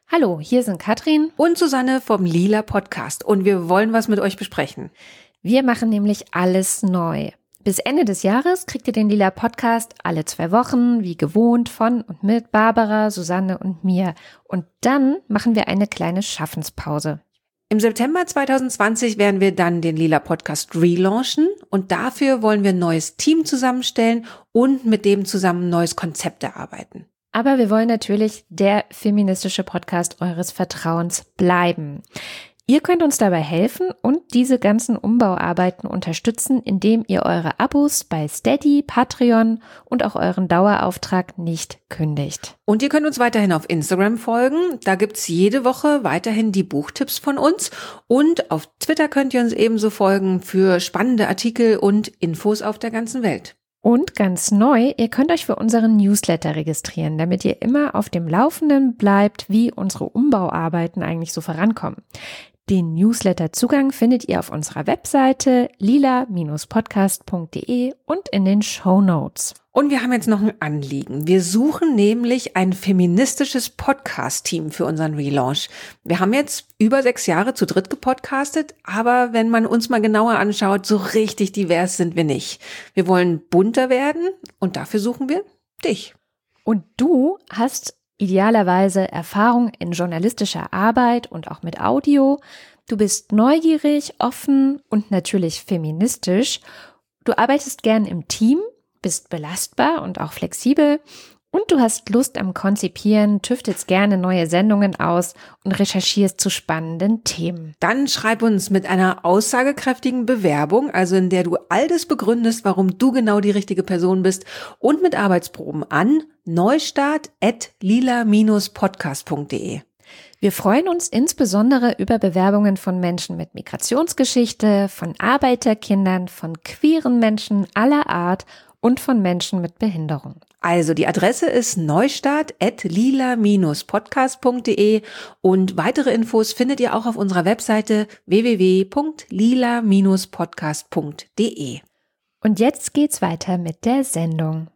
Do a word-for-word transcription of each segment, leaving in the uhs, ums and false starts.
Hallo, hier sind Katrin und Susanne vom Lila Podcast und wir wollen was mit euch besprechen. Wir machen nämlich alles neu. Bis Ende des Jahres kriegt ihr den Lila Podcast alle zwei Wochen, wie gewohnt, von und mit Barbara, Susanne und mir. Und dann machen wir eine kleine Schaffenspause. Im September zwanzig zwanzig werden wir dann den Lila Podcast relaunchen und dafür wollen wir ein neues Team zusammenstellen und mit dem zusammen ein neues Konzept erarbeiten. Aber wir wollen natürlich der feministische Podcast eures Vertrauens bleiben. Ihr könnt uns dabei helfen und diese ganzen Umbauarbeiten unterstützen, indem ihr eure Abos bei Steady, Patreon und auch euren Dauerauftrag nicht kündigt. Und ihr könnt uns weiterhin auf Instagram folgen. Da gibt's jede Woche weiterhin die Buchtipps von uns. Und auf Twitter könnt ihr uns ebenso folgen für spannende Artikel und Infos auf der ganzen Welt. Und ganz neu, ihr könnt euch für unseren Newsletter registrieren, damit ihr immer auf dem Laufenden bleibt, wie unsere Umbauarbeiten eigentlich so vorankommen. Den Newsletter-Zugang findet ihr auf unserer Webseite lila Bindestrich podcast punkt de und in den Shownotes. Und wir haben jetzt noch ein Anliegen. Wir suchen nämlich ein feministisches Podcast-Team für unseren Relaunch. Wir haben jetzt über sechs Jahre zu dritt gepodcastet, aber wenn man uns mal genauer anschaut, so richtig divers sind wir nicht. Wir wollen bunter werden und dafür suchen wir dich. Und du hast idealerweise Erfahrung in journalistischer Arbeit und auch mit Audio. Du bist neugierig, offen und natürlich feministisch. Du arbeitest gern im Team, bist belastbar und auch flexibel und du hast Lust am Konzipieren, tüftelst gerne neue Sendungen aus und recherchierst zu spannenden Themen. Dann schreib uns mit einer aussagekräftigen Bewerbung, also in der du all das begründest, warum du genau die richtige Person bist und mit Arbeitsproben an neustart at lila Bindestrich podcast punkt de. Wir freuen uns insbesondere über Bewerbungen von Menschen mit Migrationsgeschichte, von Arbeiterkindern, von queeren Menschen aller Art und von Menschen mit Behinderung. Also die Adresse ist neustart at lila Bindestrich podcast punkt de und weitere Infos findet ihr auch auf unserer Webseite w w w punkt lila Bindestrich podcast punkt de. Und jetzt geht's weiter mit der Sendung.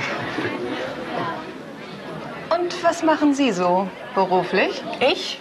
Und was machen Sie so beruflich? Ich?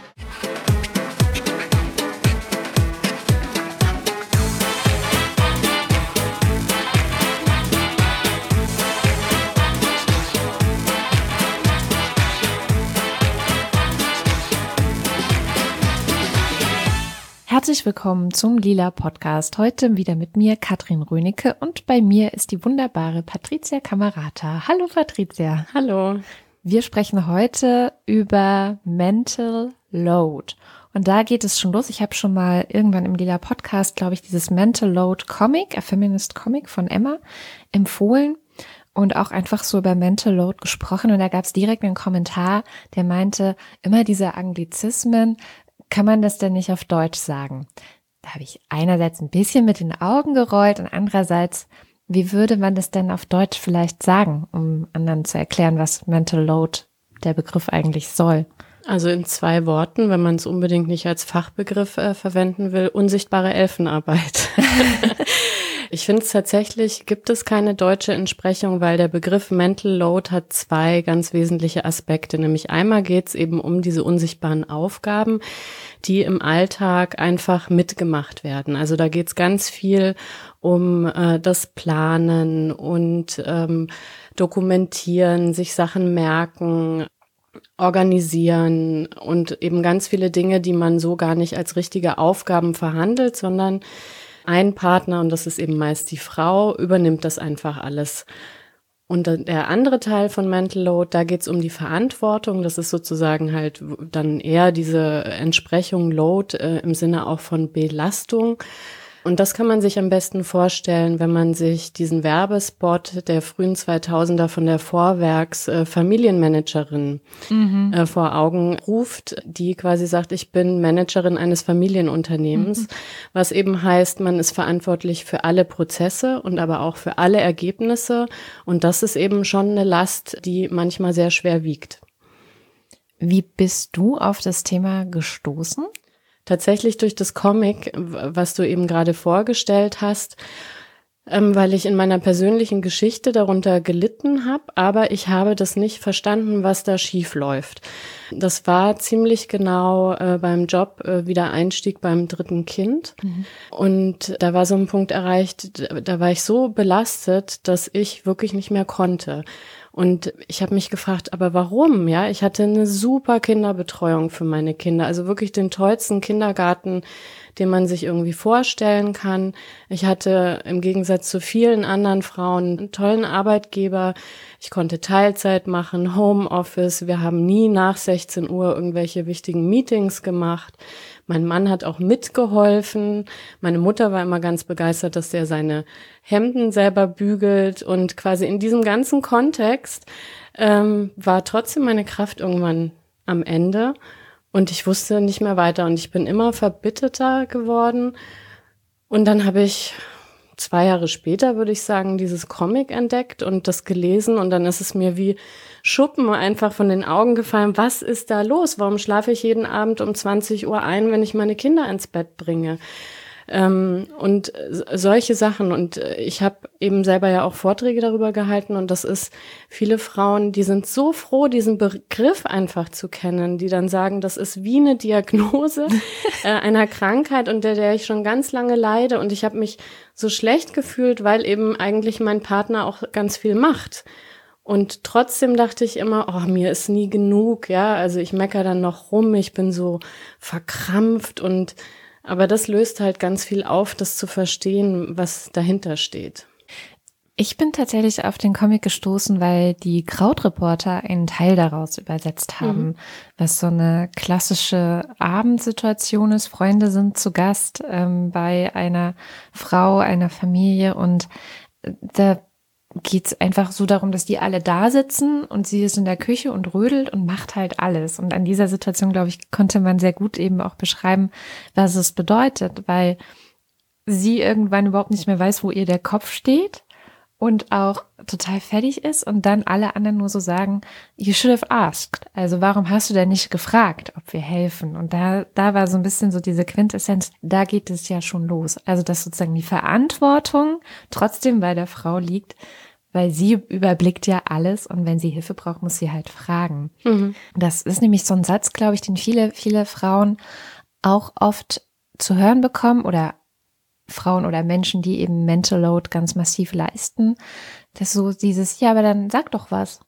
Herzlich willkommen zum Lila Podcast. Heute wieder mit mir Katrin Rönecke und bei mir ist die wunderbare Patricia Camerata. Hallo Patricia. Hallo. Wir sprechen heute über Mental Load. Und da geht es schon los. Ich habe schon mal irgendwann im Lila Podcast, glaube ich, dieses Mental Load Comic, a Feminist Comic von Emma, empfohlen und auch einfach so über Mental Load gesprochen. Und da gab es direkt einen Kommentar, der meinte, immer diese Anglizismen, kann man das denn nicht auf Deutsch sagen? Da habe ich einerseits ein bisschen mit den Augen gerollt und andererseits, wie würde man das denn auf Deutsch vielleicht sagen, um anderen zu erklären, was Mental Load der Begriff eigentlich soll? Also in zwei Worten, wenn man es unbedingt nicht als Fachbegriff äh, verwenden will, unsichtbare Elfenarbeit. Ich finde es tatsächlich, gibt es keine deutsche Entsprechung, weil der Begriff Mental Load hat zwei ganz wesentliche Aspekte. Nämlich einmal geht es eben um diese unsichtbaren Aufgaben, die im Alltag einfach mitgemacht werden. Also da geht es ganz viel um äh, das Planen und ähm, Dokumentieren, sich Sachen merken, organisieren und eben ganz viele Dinge, die man so gar nicht als richtige Aufgaben verhandelt, sondern ein Partner, und das ist eben meist die Frau, übernimmt das einfach alles. Und der andere Teil von Mental Load, da geht es um die Verantwortung. Das ist sozusagen halt dann eher diese Entsprechung Load äh, im Sinne auch von Belastung. Und das kann man sich am besten vorstellen, wenn man sich diesen Werbespot der frühen zweitausender von der Vorwerks äh, Familienmanagerin mhm. äh, vor Augen ruft, die quasi sagt, ich bin Managerin eines Familienunternehmens, mhm. was eben heißt, man ist verantwortlich für alle Prozesse und aber auch für alle Ergebnisse. Und das ist eben schon eine Last, die manchmal sehr schwer wiegt. Wie bist du auf das Thema gestoßen? Tatsächlich durch das Comic, was du eben gerade vorgestellt hast. ähm, weil ich in meiner persönlichen Geschichte darunter gelitten habe, aber ich habe das nicht verstanden, was da schief läuft. Das war ziemlich genau äh, beim Job äh, wieder Einstieg beim dritten Kind. Mhm. Und da war so ein Punkt erreicht, da, da war ich so belastet, dass ich wirklich nicht mehr konnte. Und ich habe mich gefragt, aber warum? Ja, ich hatte eine super Kinderbetreuung für meine Kinder, also wirklich den tollsten Kindergarten, den man sich irgendwie vorstellen kann. Ich hatte im Gegensatz zu vielen anderen Frauen einen tollen Arbeitgeber. Ich konnte Teilzeit machen, Homeoffice. Wir haben nie nach sechzehn Uhr irgendwelche wichtigen Meetings gemacht. Mein Mann hat auch mitgeholfen. Meine Mutter war immer ganz begeistert, dass der seine Hemden selber bügelt. Und quasi in diesem ganzen Kontext ähm, war trotzdem meine Kraft irgendwann am Ende. Und ich wusste nicht mehr weiter. Und ich bin immer verbitterter geworden. Und dann habe ich zwei Jahre später, würde ich sagen, dieses Comic entdeckt und das gelesen. Und dann ist es mir wie Schuppen einfach von den Augen gefallen. Was ist da los? Warum schlafe ich jeden Abend um zwanzig Uhr ein, wenn ich meine Kinder ins Bett bringe? Ähm, und solche Sachen. Und ich habe eben selber ja auch Vorträge darüber gehalten. Und das ist, viele Frauen, die sind so froh, diesen Begriff einfach zu kennen, die dann sagen, das ist wie eine Diagnose äh, einer Krankheit, unter der ich schon ganz lange leide. Und ich habe mich so schlecht gefühlt, weil eben eigentlich mein Partner auch ganz viel macht. Und trotzdem dachte ich immer, oh, mir ist nie genug, ja. Also ich meckere dann noch rum, ich bin so verkrampft und aber das löst halt ganz viel auf, das zu verstehen, was dahinter steht. Ich bin tatsächlich auf den Comic gestoßen, weil die Krautreporter einen Teil daraus übersetzt haben, mhm. was so eine klassische Abendsituation ist. Freunde sind zu Gast ähm, bei einer Frau, einer Familie und da geht es einfach so darum, dass die alle da sitzen und sie ist in der Küche und rödelt und macht halt alles. Und an dieser Situation, glaube ich, konnte man sehr gut eben auch beschreiben, was es bedeutet, weil sie irgendwann überhaupt nicht mehr weiß, wo ihr der Kopf steht und auch total fertig ist und dann alle anderen nur so sagen, you should have asked. Also warum hast du denn nicht gefragt, ob wir helfen? Und da, da war so ein bisschen so diese Quintessenz, da geht es ja schon los. Also dass sozusagen die Verantwortung trotzdem bei der Frau liegt, weil sie überblickt ja alles und wenn sie Hilfe braucht, muss sie halt fragen. Mhm. Das ist nämlich so ein Satz, glaube ich, den viele, viele Frauen auch oft zu hören bekommen oder Frauen oder Menschen, die eben Mental Load ganz massiv leisten, dass so dieses, ja, aber dann sag doch was.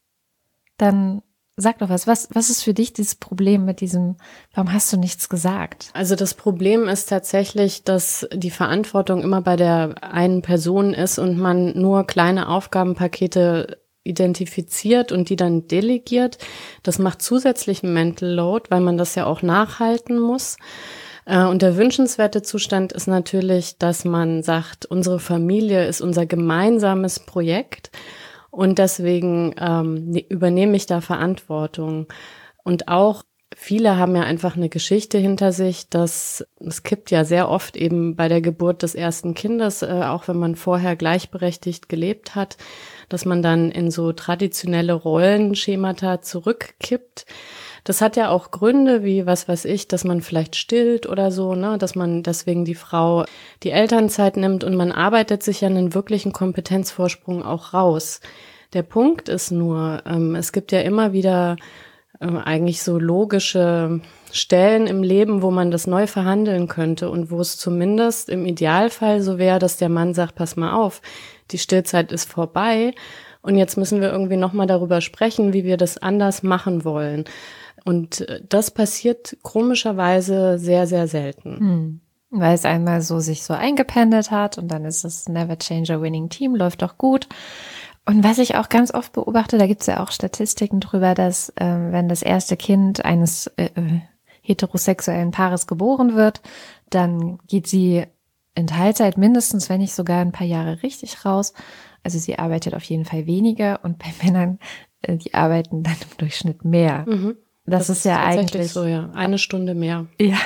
Dann sag doch was. Was, was ist für dich dieses Problem mit diesem, warum hast du nichts gesagt? Also das Problem ist tatsächlich, dass die Verantwortung immer bei der einen Person ist und man nur kleine Aufgabenpakete identifiziert und die dann delegiert. Das macht zusätzlichen Mental Load, weil man das ja auch nachhalten muss. Und der wünschenswerte Zustand ist natürlich, dass man sagt, unsere Familie ist unser gemeinsames Projekt und deswegen ähm, übernehme ich da Verantwortung. Und auch viele haben ja einfach eine Geschichte hinter sich, dass es kippt ja sehr oft eben bei der Geburt des ersten Kindes, äh, auch wenn man vorher gleichberechtigt gelebt hat, dass man dann in so traditionelle Rollenschemata zurückkippt. Das hat ja auch Gründe, wie, was weiß ich, dass man vielleicht stillt oder so, ne, dass man deswegen die Frau die Elternzeit nimmt und man arbeitet sich ja einen wirklichen Kompetenzvorsprung auch raus. Der Punkt ist nur, ähm, es gibt ja immer wieder ähm, eigentlich so logische Stellen im Leben, wo man das neu verhandeln könnte und wo es zumindest im Idealfall so wäre, dass der Mann sagt, pass mal auf, die Stillzeit ist vorbei und jetzt müssen wir irgendwie nochmal darüber sprechen, wie wir das anders machen wollen. Und das passiert komischerweise sehr, sehr selten. Hm. Weil es einmal so sich so eingependelt hat und dann ist es never change a winning team, läuft doch gut. Und was ich auch ganz oft beobachte, da gibt es ja auch Statistiken drüber, dass ähm, wenn das erste Kind eines äh, heterosexuellen Paares geboren wird, dann geht sie in Teilzeit mindestens, wenn nicht sogar ein paar Jahre richtig raus. Also sie arbeitet auf jeden Fall weniger und bei Männern, äh, die arbeiten dann im Durchschnitt mehr. Mhm. Das, das ist ja eigentlich so, ja. Eine Stunde mehr. Ja,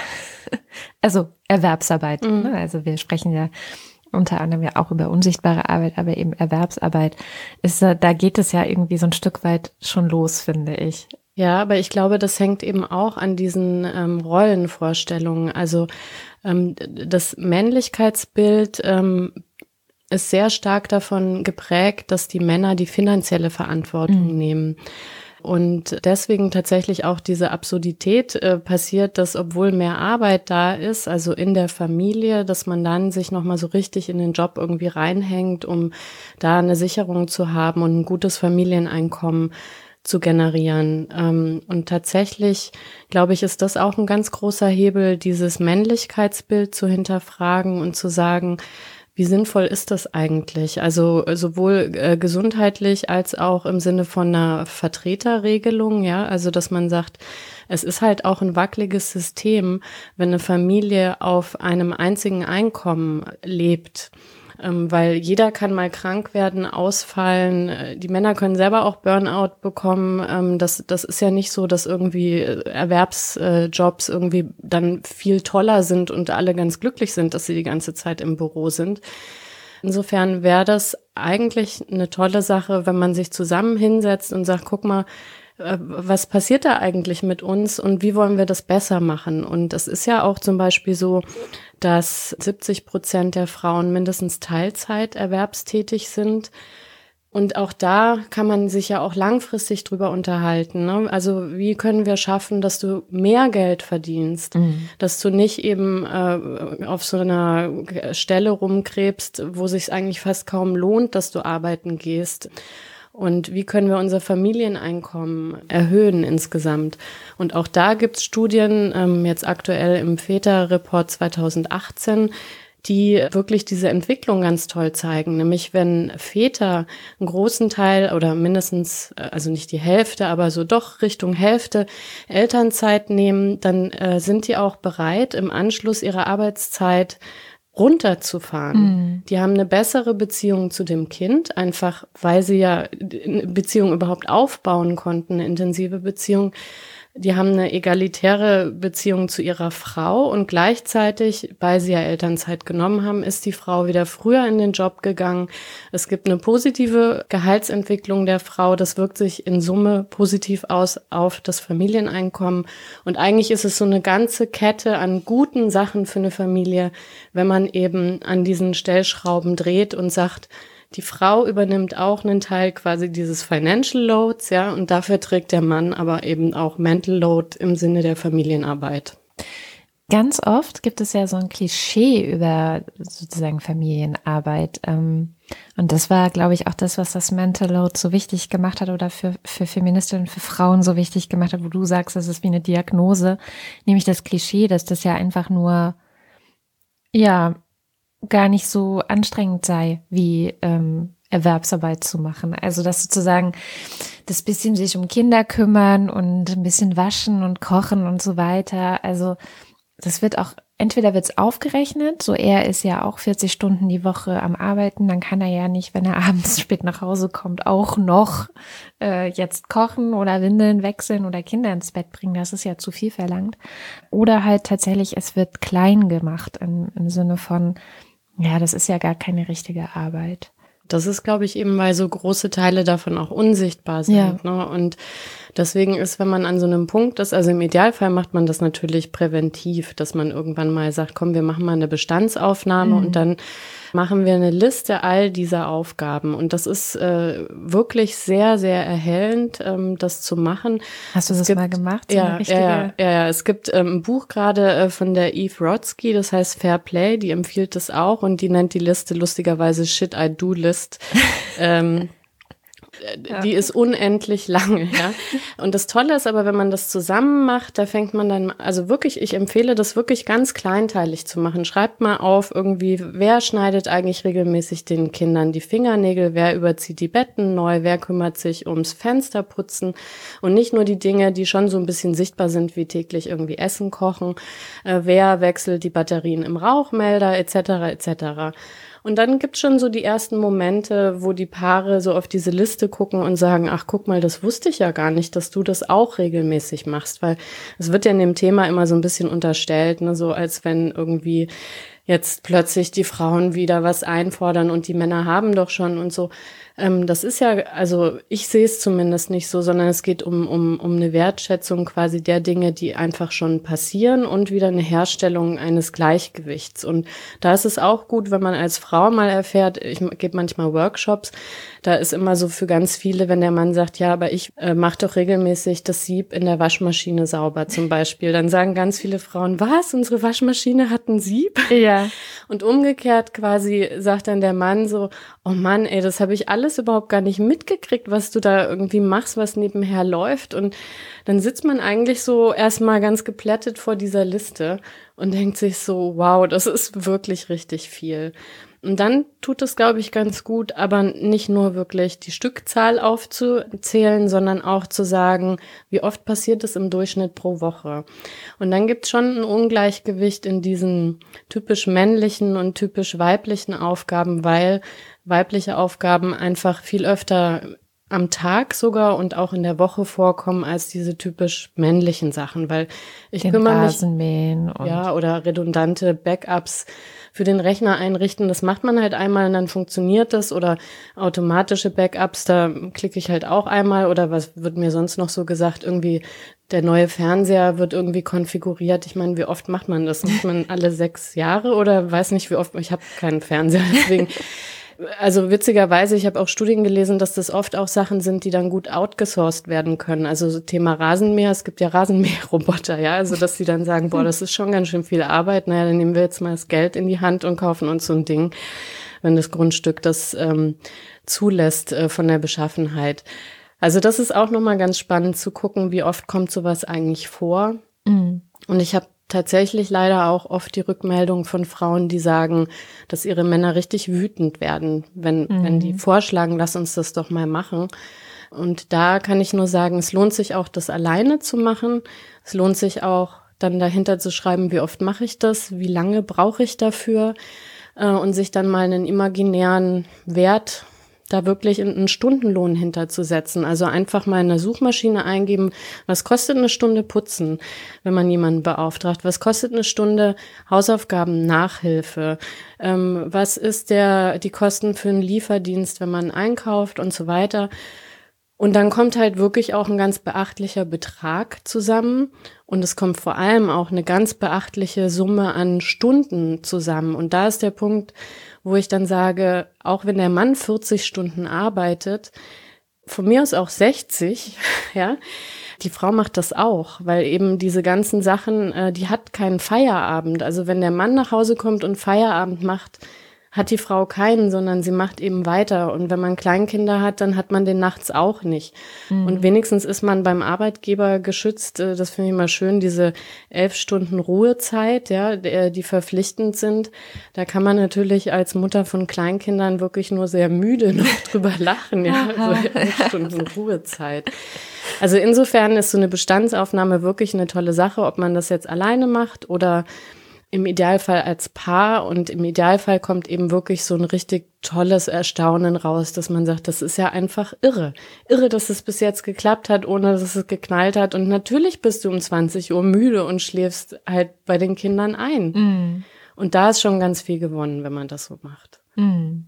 also Erwerbsarbeit. Mhm. Ne? Also wir sprechen ja unter anderem ja auch über unsichtbare Arbeit, aber eben Erwerbsarbeit. Ist, da geht es ja irgendwie so ein Stück weit schon los, finde ich. Ja, aber ich glaube, das hängt eben auch an diesen ähm, Rollenvorstellungen. Also ähm, das Männlichkeitsbild ähm, ist sehr stark davon geprägt, dass die Männer die finanzielle Verantwortung mhm. nehmen. Und deswegen tatsächlich auch diese Absurdität äh, passiert, dass obwohl mehr Arbeit da ist, also in der Familie, dass man dann sich nochmal so richtig in den Job irgendwie reinhängt, um da eine Sicherung zu haben und ein gutes Familieneinkommen zu generieren. Ähm, und tatsächlich, glaube ich, ist das auch ein ganz großer Hebel, dieses Männlichkeitsbild zu hinterfragen und zu sagen, wie sinnvoll ist das eigentlich? Also sowohl äh, gesundheitlich als auch im Sinne von einer Vertreterregelung, ja, also dass man sagt, es ist halt auch ein wackeliges System, wenn eine Familie auf einem einzigen Einkommen lebt. Weil jeder kann mal krank werden, ausfallen. Die Männer können selber auch Burnout bekommen. Das, das ist ja nicht so, dass irgendwie Erwerbsjobs irgendwie dann viel toller sind und alle ganz glücklich sind, dass sie die ganze Zeit im Büro sind. Insofern wäre das eigentlich eine tolle Sache, wenn man sich zusammen hinsetzt und sagt, guck mal, was passiert da eigentlich mit uns und wie wollen wir das besser machen? Und es ist ja auch zum Beispiel so, dass siebzig Prozent der Frauen mindestens Teilzeit erwerbstätig sind. Und auch da kann man sich ja auch langfristig drüber unterhalten, ne? Also wie können wir schaffen, dass du mehr Geld verdienst, mhm. dass du nicht eben äh, auf so einer Stelle rumkrebst, wo sich eigentlich fast kaum lohnt, dass du arbeiten gehst. Und wie können wir unser Familieneinkommen erhöhen insgesamt? Und auch da gibt's Studien, ähm, jetzt aktuell im Väter-Report zweitausendachtzehn, die wirklich diese Entwicklung ganz toll zeigen. Nämlich wenn Väter einen großen Teil oder mindestens, also nicht die Hälfte, aber so doch Richtung Hälfte Elternzeit nehmen, dann äh, sind die auch bereit, im Anschluss ihrer Arbeitszeit runterzufahren. Mhm. Die haben eine bessere Beziehung zu dem Kind, einfach weil sie ja eine Beziehung überhaupt aufbauen konnten, eine intensive Beziehung. Die haben eine egalitäre Beziehung zu ihrer Frau und gleichzeitig, weil sie ja Elternzeit genommen haben, ist die Frau wieder früher in den Job gegangen. Es gibt eine positive Gehaltsentwicklung der Frau. Das wirkt sich in Summe positiv aus auf das Familieneinkommen. Und eigentlich ist es so eine ganze Kette an guten Sachen für eine Familie, wenn man eben an diesen Stellschrauben dreht und sagt, die Frau übernimmt auch einen Teil quasi dieses Financial Loads, ja, und dafür trägt der Mann aber eben auch Mental Load im Sinne der Familienarbeit. Ganz oft gibt es ja so ein Klischee über sozusagen Familienarbeit. Und das war, glaube ich, auch das, was das Mental Load so wichtig gemacht hat oder für, für Feministinnen, für Frauen so wichtig gemacht hat, wo du sagst, das ist wie eine Diagnose, nämlich das Klischee, dass das ja einfach nur, ja, gar nicht so anstrengend sei, wie ähm, Erwerbsarbeit zu machen. Also dass sozusagen das bisschen sich um Kinder kümmern und ein bisschen waschen und kochen und so weiter. Also das wird auch, entweder wird es aufgerechnet, so er ist ja auch vierzig Stunden die Woche am Arbeiten, dann kann er ja nicht, wenn er abends spät nach Hause kommt, auch noch äh, jetzt kochen oder Windeln wechseln oder Kinder ins Bett bringen. Das ist ja zu viel verlangt. Oder halt tatsächlich, es wird klein gemacht im, im Sinne von, ja, das ist ja gar keine richtige Arbeit. Das ist, glaube ich, eben, weil so große Teile davon auch unsichtbar sind. Ja. Ne? Und deswegen ist, wenn man an so einem Punkt ist, also im Idealfall macht man das natürlich präventiv, dass man irgendwann mal sagt, komm, wir machen mal eine Bestandsaufnahme mhm. und dann machen wir eine Liste all dieser Aufgaben. Und das ist äh, wirklich sehr, sehr erhellend, ähm, das zu machen. Hast du es das gibt, mal gemacht? So ja, ja, ja, ja. Es gibt ähm, ein Buch gerade äh, von der Eve Rodsky, das heißt Fair Play, die empfiehlt das auch und die nennt die Liste lustigerweise Shit I Do List. ähm, Ja. Die ist unendlich lange, ja. Und das Tolle ist aber, wenn man das zusammen macht, da fängt man dann, also wirklich, ich empfehle das wirklich ganz kleinteilig zu machen. Schreibt mal auf irgendwie, wer schneidet eigentlich regelmäßig den Kindern die Fingernägel, wer überzieht die Betten neu, wer kümmert sich ums Fensterputzen und nicht nur die Dinge, die schon so ein bisschen sichtbar sind, wie täglich irgendwie Essen kochen, äh, wer wechselt die Batterien im Rauchmelder, et cetera, et cetera. Und dann gibt's schon so die ersten Momente, wo die Paare so auf diese Liste gucken und sagen, ach, guck mal, das wusste ich ja gar nicht, dass du das auch regelmäßig machst, weil es wird ja in dem Thema immer so ein bisschen unterstellt, ne, so als wenn irgendwie jetzt plötzlich die Frauen wieder was einfordern und die Männer haben doch schon und so. Ähm, das ist ja, also ich sehe es zumindest nicht so, sondern es geht um, um, um eine Wertschätzung quasi der Dinge, die einfach schon passieren und wieder eine Herstellung eines Gleichgewichts. Und da ist es auch gut, wenn man als Frau mal erfährt, ich gebe manchmal Workshops, da ist immer so für ganz viele, wenn der Mann sagt, ja, aber ich äh, mache doch regelmäßig das Sieb in der Waschmaschine sauber zum Beispiel, dann sagen ganz viele Frauen, was, unsere Waschmaschine hat ein Sieb? Ja. Und umgekehrt quasi sagt dann der Mann so, oh Mann, ey, das habe ich alles überhaupt gar nicht mitgekriegt, was du da irgendwie machst, was nebenher läuft. Und dann sitzt man eigentlich so erstmal ganz geplättet vor dieser Liste und denkt sich so, wow, das ist wirklich richtig viel. Und dann tut es, glaube ich, ganz gut, aber nicht nur wirklich die Stückzahl aufzuzählen, sondern auch zu sagen, wie oft passiert es im Durchschnitt pro Woche. Und dann gibt es schon ein Ungleichgewicht in diesen typisch männlichen und typisch weiblichen Aufgaben, weil weibliche Aufgaben einfach viel öfter am Tag sogar und auch in der Woche vorkommen als diese typisch männlichen Sachen, weil ich Den kümmere mich, Rasenmähen und ja, oder redundante Backups für den Rechner einrichten. Das macht man halt einmal und dann funktioniert das, oder automatische Backups, da klicke ich halt auch einmal, oder was wird mir sonst noch so gesagt, irgendwie der neue Fernseher wird irgendwie konfiguriert. Ich meine, wie oft macht man das? Macht man alle sechs Jahre oder weiß nicht wie oft? Ich habe keinen Fernseher, deswegen. Also witzigerweise, ich habe auch Studien gelesen, dass das oft auch Sachen sind, die dann gut outgesourced werden können. Also so Thema Rasenmäher, es gibt ja Rasenmäherroboter, ja, also dass die dann sagen, boah, das ist schon ganz schön viel Arbeit, naja, dann nehmen wir jetzt mal das Geld in die Hand und kaufen uns so ein Ding, wenn das Grundstück das ähm, zulässt äh, von der Beschaffenheit. Also das ist auch nochmal ganz spannend zu gucken, wie oft kommt sowas eigentlich vor. Mhm. Und ich habe tatsächlich leider auch oft die Rückmeldung von Frauen, die sagen, dass ihre Männer richtig wütend werden, wenn, mhm. wenn die vorschlagen, lass uns das doch mal machen. Und da kann ich nur sagen, es lohnt sich auch, das alleine zu machen. Es lohnt sich auch, dann dahinter zu schreiben, wie oft mache ich das, wie lange brauche ich dafür, äh, und sich dann mal einen imaginären Wert da wirklich einen Stundenlohn hinterzusetzen. Also einfach mal in der Suchmaschine eingeben, was kostet eine Stunde putzen, wenn man jemanden beauftragt? Was kostet eine Stunde Hausaufgaben, Nachhilfe? Ähm, was ist der die Kosten für einen Lieferdienst, wenn man einkauft und so weiter? Und dann kommt halt wirklich auch ein ganz beachtlicher Betrag zusammen. Und es kommt vor allem auch eine ganz beachtliche Summe an Stunden zusammen. Und da ist der Punkt, wo ich dann sage, auch wenn der Mann vierzig Stunden arbeitet, von mir aus auch sechzig, ja, die Frau macht das auch, weil eben diese ganzen Sachen, äh, die hat keinen Feierabend. Also wenn der Mann nach Hause kommt und Feierabend macht, hat die Frau keinen, sondern sie macht eben weiter. Und wenn man Kleinkinder hat, dann hat man den nachts auch nicht. Mhm. Und wenigstens ist man beim Arbeitgeber geschützt. Das finde ich immer schön, diese elf Stunden Ruhezeit, ja, die verpflichtend sind. Da kann man natürlich als Mutter von Kleinkindern wirklich nur sehr müde noch drüber lachen, ja, also elf Stunden Ruhezeit. Also insofern ist so eine Bestandsaufnahme wirklich eine tolle Sache, ob man das jetzt alleine macht oder im Idealfall als Paar, und im Idealfall kommt eben wirklich so ein richtig tolles Erstaunen raus, dass man sagt, das ist ja einfach irre. Irre, dass es bis jetzt geklappt hat, ohne dass es geknallt hat. Und natürlich bist du um zwanzig Uhr müde und schläfst halt bei den Kindern ein. Mm. Und da ist schon ganz viel gewonnen, wenn man das so macht. Mm.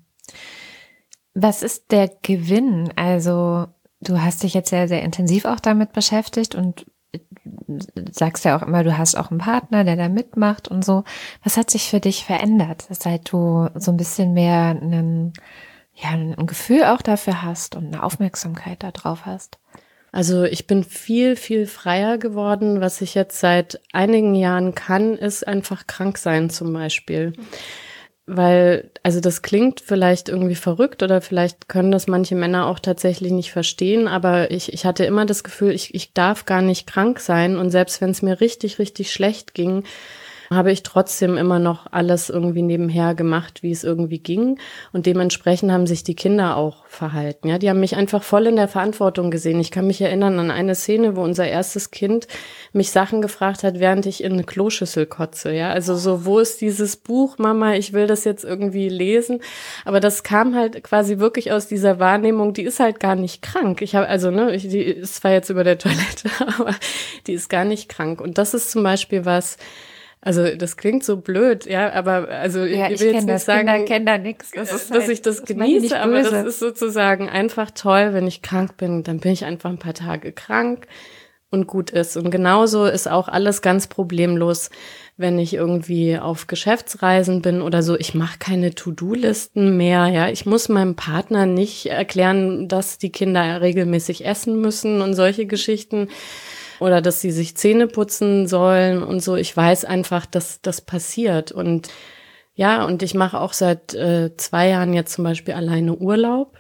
Was ist der Gewinn? Also du hast dich jetzt sehr, sehr intensiv auch damit beschäftigt und sagst ja auch immer, du hast auch einen Partner, der da mitmacht und so. Was hat sich für dich verändert, seit du so ein bisschen mehr einen, ja, ein Gefühl auch dafür hast und eine Aufmerksamkeit da drauf hast? Also ich bin viel, viel freier geworden. Was ich jetzt seit einigen Jahren kann, ist einfach krank sein zum Beispiel. Weil, also das klingt vielleicht irgendwie verrückt oder vielleicht können das manche Männer auch tatsächlich nicht verstehen, aber ich, ich hatte immer das Gefühl, ich, ich darf gar nicht krank sein, und selbst wenn es mir richtig, richtig schlecht ging, habe ich trotzdem immer noch alles irgendwie nebenher gemacht, wie es irgendwie ging, und dementsprechend haben sich die Kinder auch verhalten. Ja, die haben mich einfach voll in der Verantwortung gesehen. Ich kann mich erinnern an eine Szene, wo unser erstes Kind mich Sachen gefragt hat, während ich in eine Kloschüssel kotze. Ja, also so, wo ist dieses Buch, Mama, ich will das jetzt irgendwie lesen. Aber das kam halt quasi wirklich aus dieser Wahrnehmung, die ist halt gar nicht krank. Ich habe also, ne, ich, die ist zwar jetzt über der Toilette, aber die ist gar nicht krank. Und das ist zum Beispiel was, Also das klingt so blöd, ja, aber also ja, ich ich will jetzt kenne nicht das, sagen, Kinder kennen da nichts, das ist dass halt, ich das das meine ich genieße, nicht aber böse. das ist sozusagen einfach toll, wenn ich krank bin, dann bin ich einfach ein paar Tage krank und gut ist. Und genauso ist auch alles ganz problemlos, wenn ich irgendwie auf Geschäftsreisen bin oder so. Ich mache keine To-Do-Listen mehr, ja. Ich muss meinem Partner nicht erklären, dass die Kinder regelmäßig essen müssen und solche Geschichten. Oder dass sie sich Zähne putzen sollen und so. Ich weiß einfach, dass das passiert. Und ja, und ich mache auch seit äh, zwei Jahren jetzt zum Beispiel alleine Urlaub.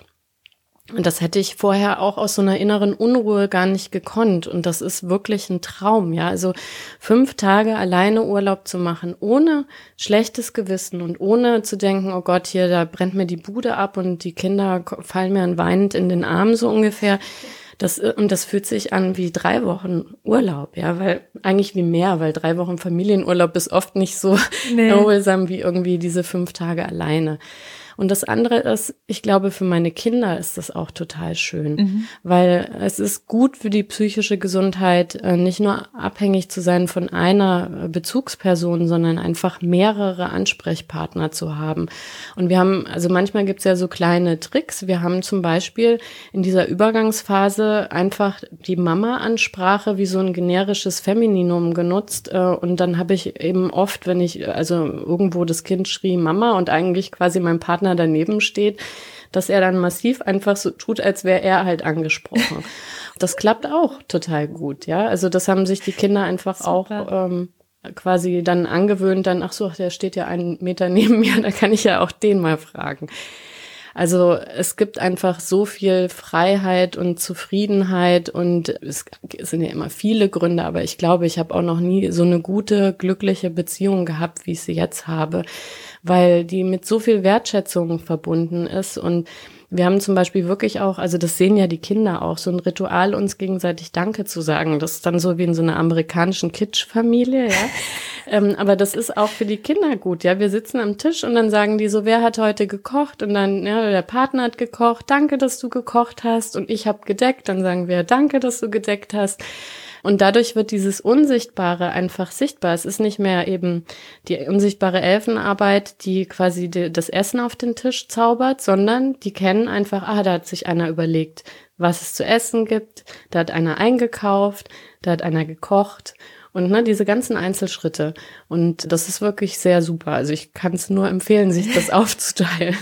Und das hätte ich vorher auch aus so einer inneren Unruhe gar nicht gekonnt. Und das ist wirklich ein Traum, ja. Also fünf Tage alleine Urlaub zu machen, ohne schlechtes Gewissen und ohne zu denken, oh Gott, hier, da brennt mir die Bude ab und die Kinder fallen mir weinend in den Arm, so ungefähr. Das, und das fühlt sich an wie drei Wochen Urlaub, ja, weil eigentlich wie mehr, weil drei Wochen Familienurlaub ist oft nicht so nee. erholsam wie irgendwie diese fünf Tage alleine. Und das andere ist, ich glaube, für meine Kinder ist das auch total schön, mhm. weil es ist gut für die psychische Gesundheit, nicht nur abhängig zu sein von einer Bezugsperson, sondern einfach mehrere Ansprechpartner zu haben. Und wir haben, also manchmal gibt es ja so kleine Tricks. Wir haben zum Beispiel in dieser Übergangsphase einfach die Mama-Ansprache wie so ein generisches Femininum genutzt. Und dann habe ich eben oft, wenn ich, also irgendwo das Kind schrie Mama und eigentlich quasi mein Partner daneben steht, dass er dann massiv einfach so tut, als wäre er halt angesprochen. Das klappt auch total gut, ja. Also das haben sich die Kinder einfach Super. auch ähm, quasi dann angewöhnt, dann, ach so, der steht ja einen Meter neben mir, da kann ich ja auch den mal fragen. Also es gibt einfach so viel Freiheit und Zufriedenheit und es sind ja immer viele Gründe, aber ich glaube, ich habe auch noch nie so eine gute, glückliche Beziehung gehabt, wie ich sie jetzt habe, weil die mit so viel Wertschätzung verbunden ist. Und wir haben zum Beispiel wirklich auch, also das sehen ja die Kinder auch, so ein Ritual, uns gegenseitig Danke zu sagen. Das ist dann so wie in so einer amerikanischen Kitsch-Familie, ja. ähm, aber das ist auch für die Kinder gut, ja. Wir sitzen am Tisch und dann sagen die so, wer hat heute gekocht? Und dann, ja, der Partner hat gekocht, danke, dass du gekocht hast. Und ich habe gedeckt, dann sagen wir, danke, dass du gedeckt hast. Und dadurch wird dieses Unsichtbare einfach sichtbar. Es ist nicht mehr eben die unsichtbare Elfenarbeit, die quasi die, das Essen auf den Tisch zaubert, sondern die kennen einfach, ah, da hat sich einer überlegt, was es zu essen gibt, da hat einer eingekauft, da hat einer gekocht und ne, diese ganzen Einzelschritte. Und das ist wirklich sehr super. Also ich kann es nur empfehlen, sich das aufzuteilen.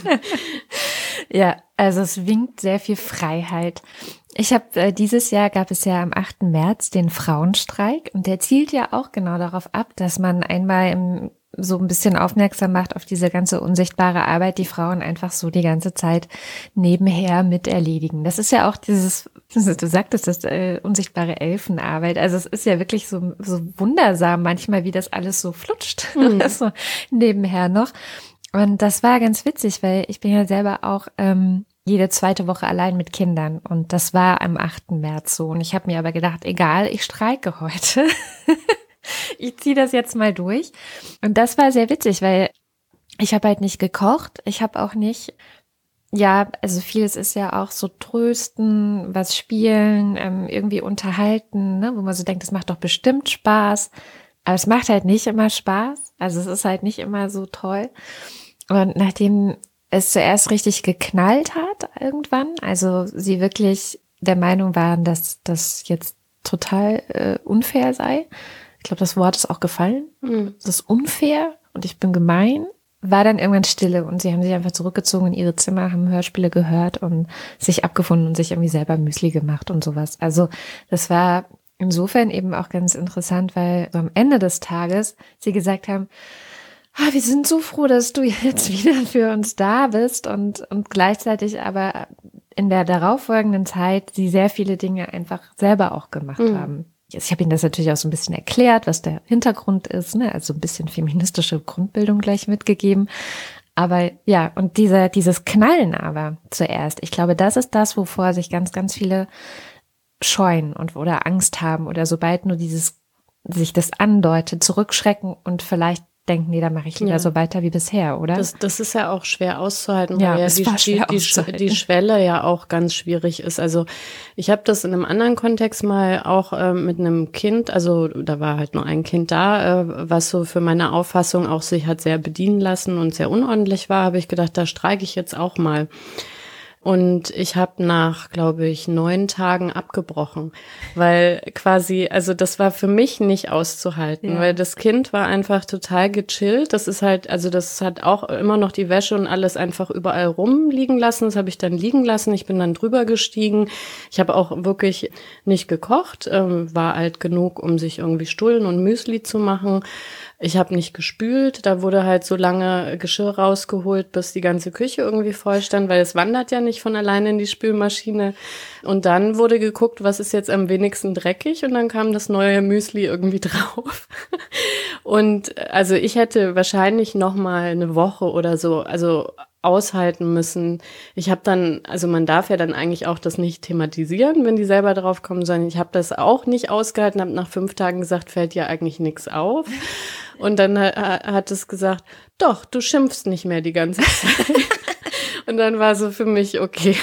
Ja, also es winkt sehr viel Freiheit. Ich habe äh, dieses Jahr gab es ja am achten März den Frauenstreik und der zielt ja auch genau darauf ab, dass man einmal im, so ein bisschen aufmerksam macht auf diese ganze unsichtbare Arbeit, die Frauen einfach so die ganze Zeit nebenher mit erledigen. Das ist ja auch dieses, du sagtest, das äh, unsichtbare Elfenarbeit. Also es ist ja wirklich so so wundersam manchmal, wie das alles so flutscht, mhm. so nebenher noch. Und das war ganz witzig, weil ich bin ja selber auch ähm, jede zweite Woche allein mit Kindern und das war am achten März so. Und ich habe mir aber gedacht, egal, ich streike heute. Ich ziehe das jetzt mal durch. Und das war sehr witzig, weil ich habe halt nicht gekocht. Ich habe auch nicht, ja, also vieles ist ja auch so trösten, was spielen, ähm, irgendwie unterhalten, ne, wo man so denkt, das macht doch bestimmt Spaß. Aber es macht halt nicht immer Spaß. Also es ist halt nicht immer so toll. Und nachdem es zuerst richtig geknallt hat irgendwann, also sie wirklich der Meinung waren, dass das jetzt total äh, unfair sei. Ich glaube, das Wort ist auch gefallen. Mhm. Das ist unfair und ich bin gemein. War dann irgendwann Stille und sie haben sich einfach zurückgezogen in ihre Zimmer, haben Hörspiele gehört und sich abgefunden und sich irgendwie selber Müsli gemacht und sowas. Also das war insofern eben auch ganz interessant, weil so am Ende des Tages sie gesagt haben, ah, wir sind so froh, dass du jetzt wieder für uns da bist und, und gleichzeitig aber in der darauffolgenden Zeit sie sehr viele Dinge einfach selber auch gemacht mhm. haben. Ich habe ihnen das natürlich auch so ein bisschen erklärt, was der Hintergrund ist, ne? Also ein bisschen feministische Grundbildung gleich mitgegeben. Aber ja, und dieser, dieses Knallen aber zuerst, ich glaube, das ist das, wovor sich ganz, ganz viele scheuen und oder Angst haben oder sobald nur dieses sich das andeutet, zurückschrecken und vielleicht denken, nee, da mache ich lieber Ja. so weiter wie bisher, oder? Das, das ist ja auch schwer auszuhalten, Ja, weil ja es die, war schwer die, die, auszuhalten. die Schwelle ja auch ganz schwierig ist. Also ich habe das in einem anderen Kontext mal auch äh, mit einem Kind, also da war halt nur ein Kind da, äh, was so für meine Auffassung auch sich hat sehr bedienen lassen und sehr unordentlich war, habe ich gedacht, da streike ich jetzt auch mal. Und ich habe nach, glaube ich, neun Tagen abgebrochen, weil quasi, also das war für mich nicht auszuhalten, Ja. weil das Kind war einfach total gechillt. Das ist halt, also das hat auch immer noch die Wäsche und alles einfach überall rumliegen lassen. Das habe ich dann liegen lassen. Ich bin dann drüber gestiegen. Ich habe auch wirklich nicht gekocht, ähm, war alt genug, um sich irgendwie Stullen und Müsli zu machen. Ich habe nicht gespült, da wurde halt so lange Geschirr rausgeholt, bis die ganze Küche irgendwie voll stand, weil es wandert ja nicht von alleine in die Spülmaschine. Und dann wurde geguckt, was ist jetzt am wenigsten dreckig, und dann kam das neue Müsli irgendwie drauf. Und also ich hätte wahrscheinlich noch mal eine Woche oder so, also aushalten müssen. Ich habe dann, also man darf ja dann eigentlich auch das nicht thematisieren, wenn die selber drauf kommen, sondern ich habe das auch nicht ausgehalten, habe nach fünf Tagen gesagt, fällt dir eigentlich nichts auf. Und dann hat es gesagt, doch, du schimpfst nicht mehr die ganze Zeit. Und dann war so für mich, okay,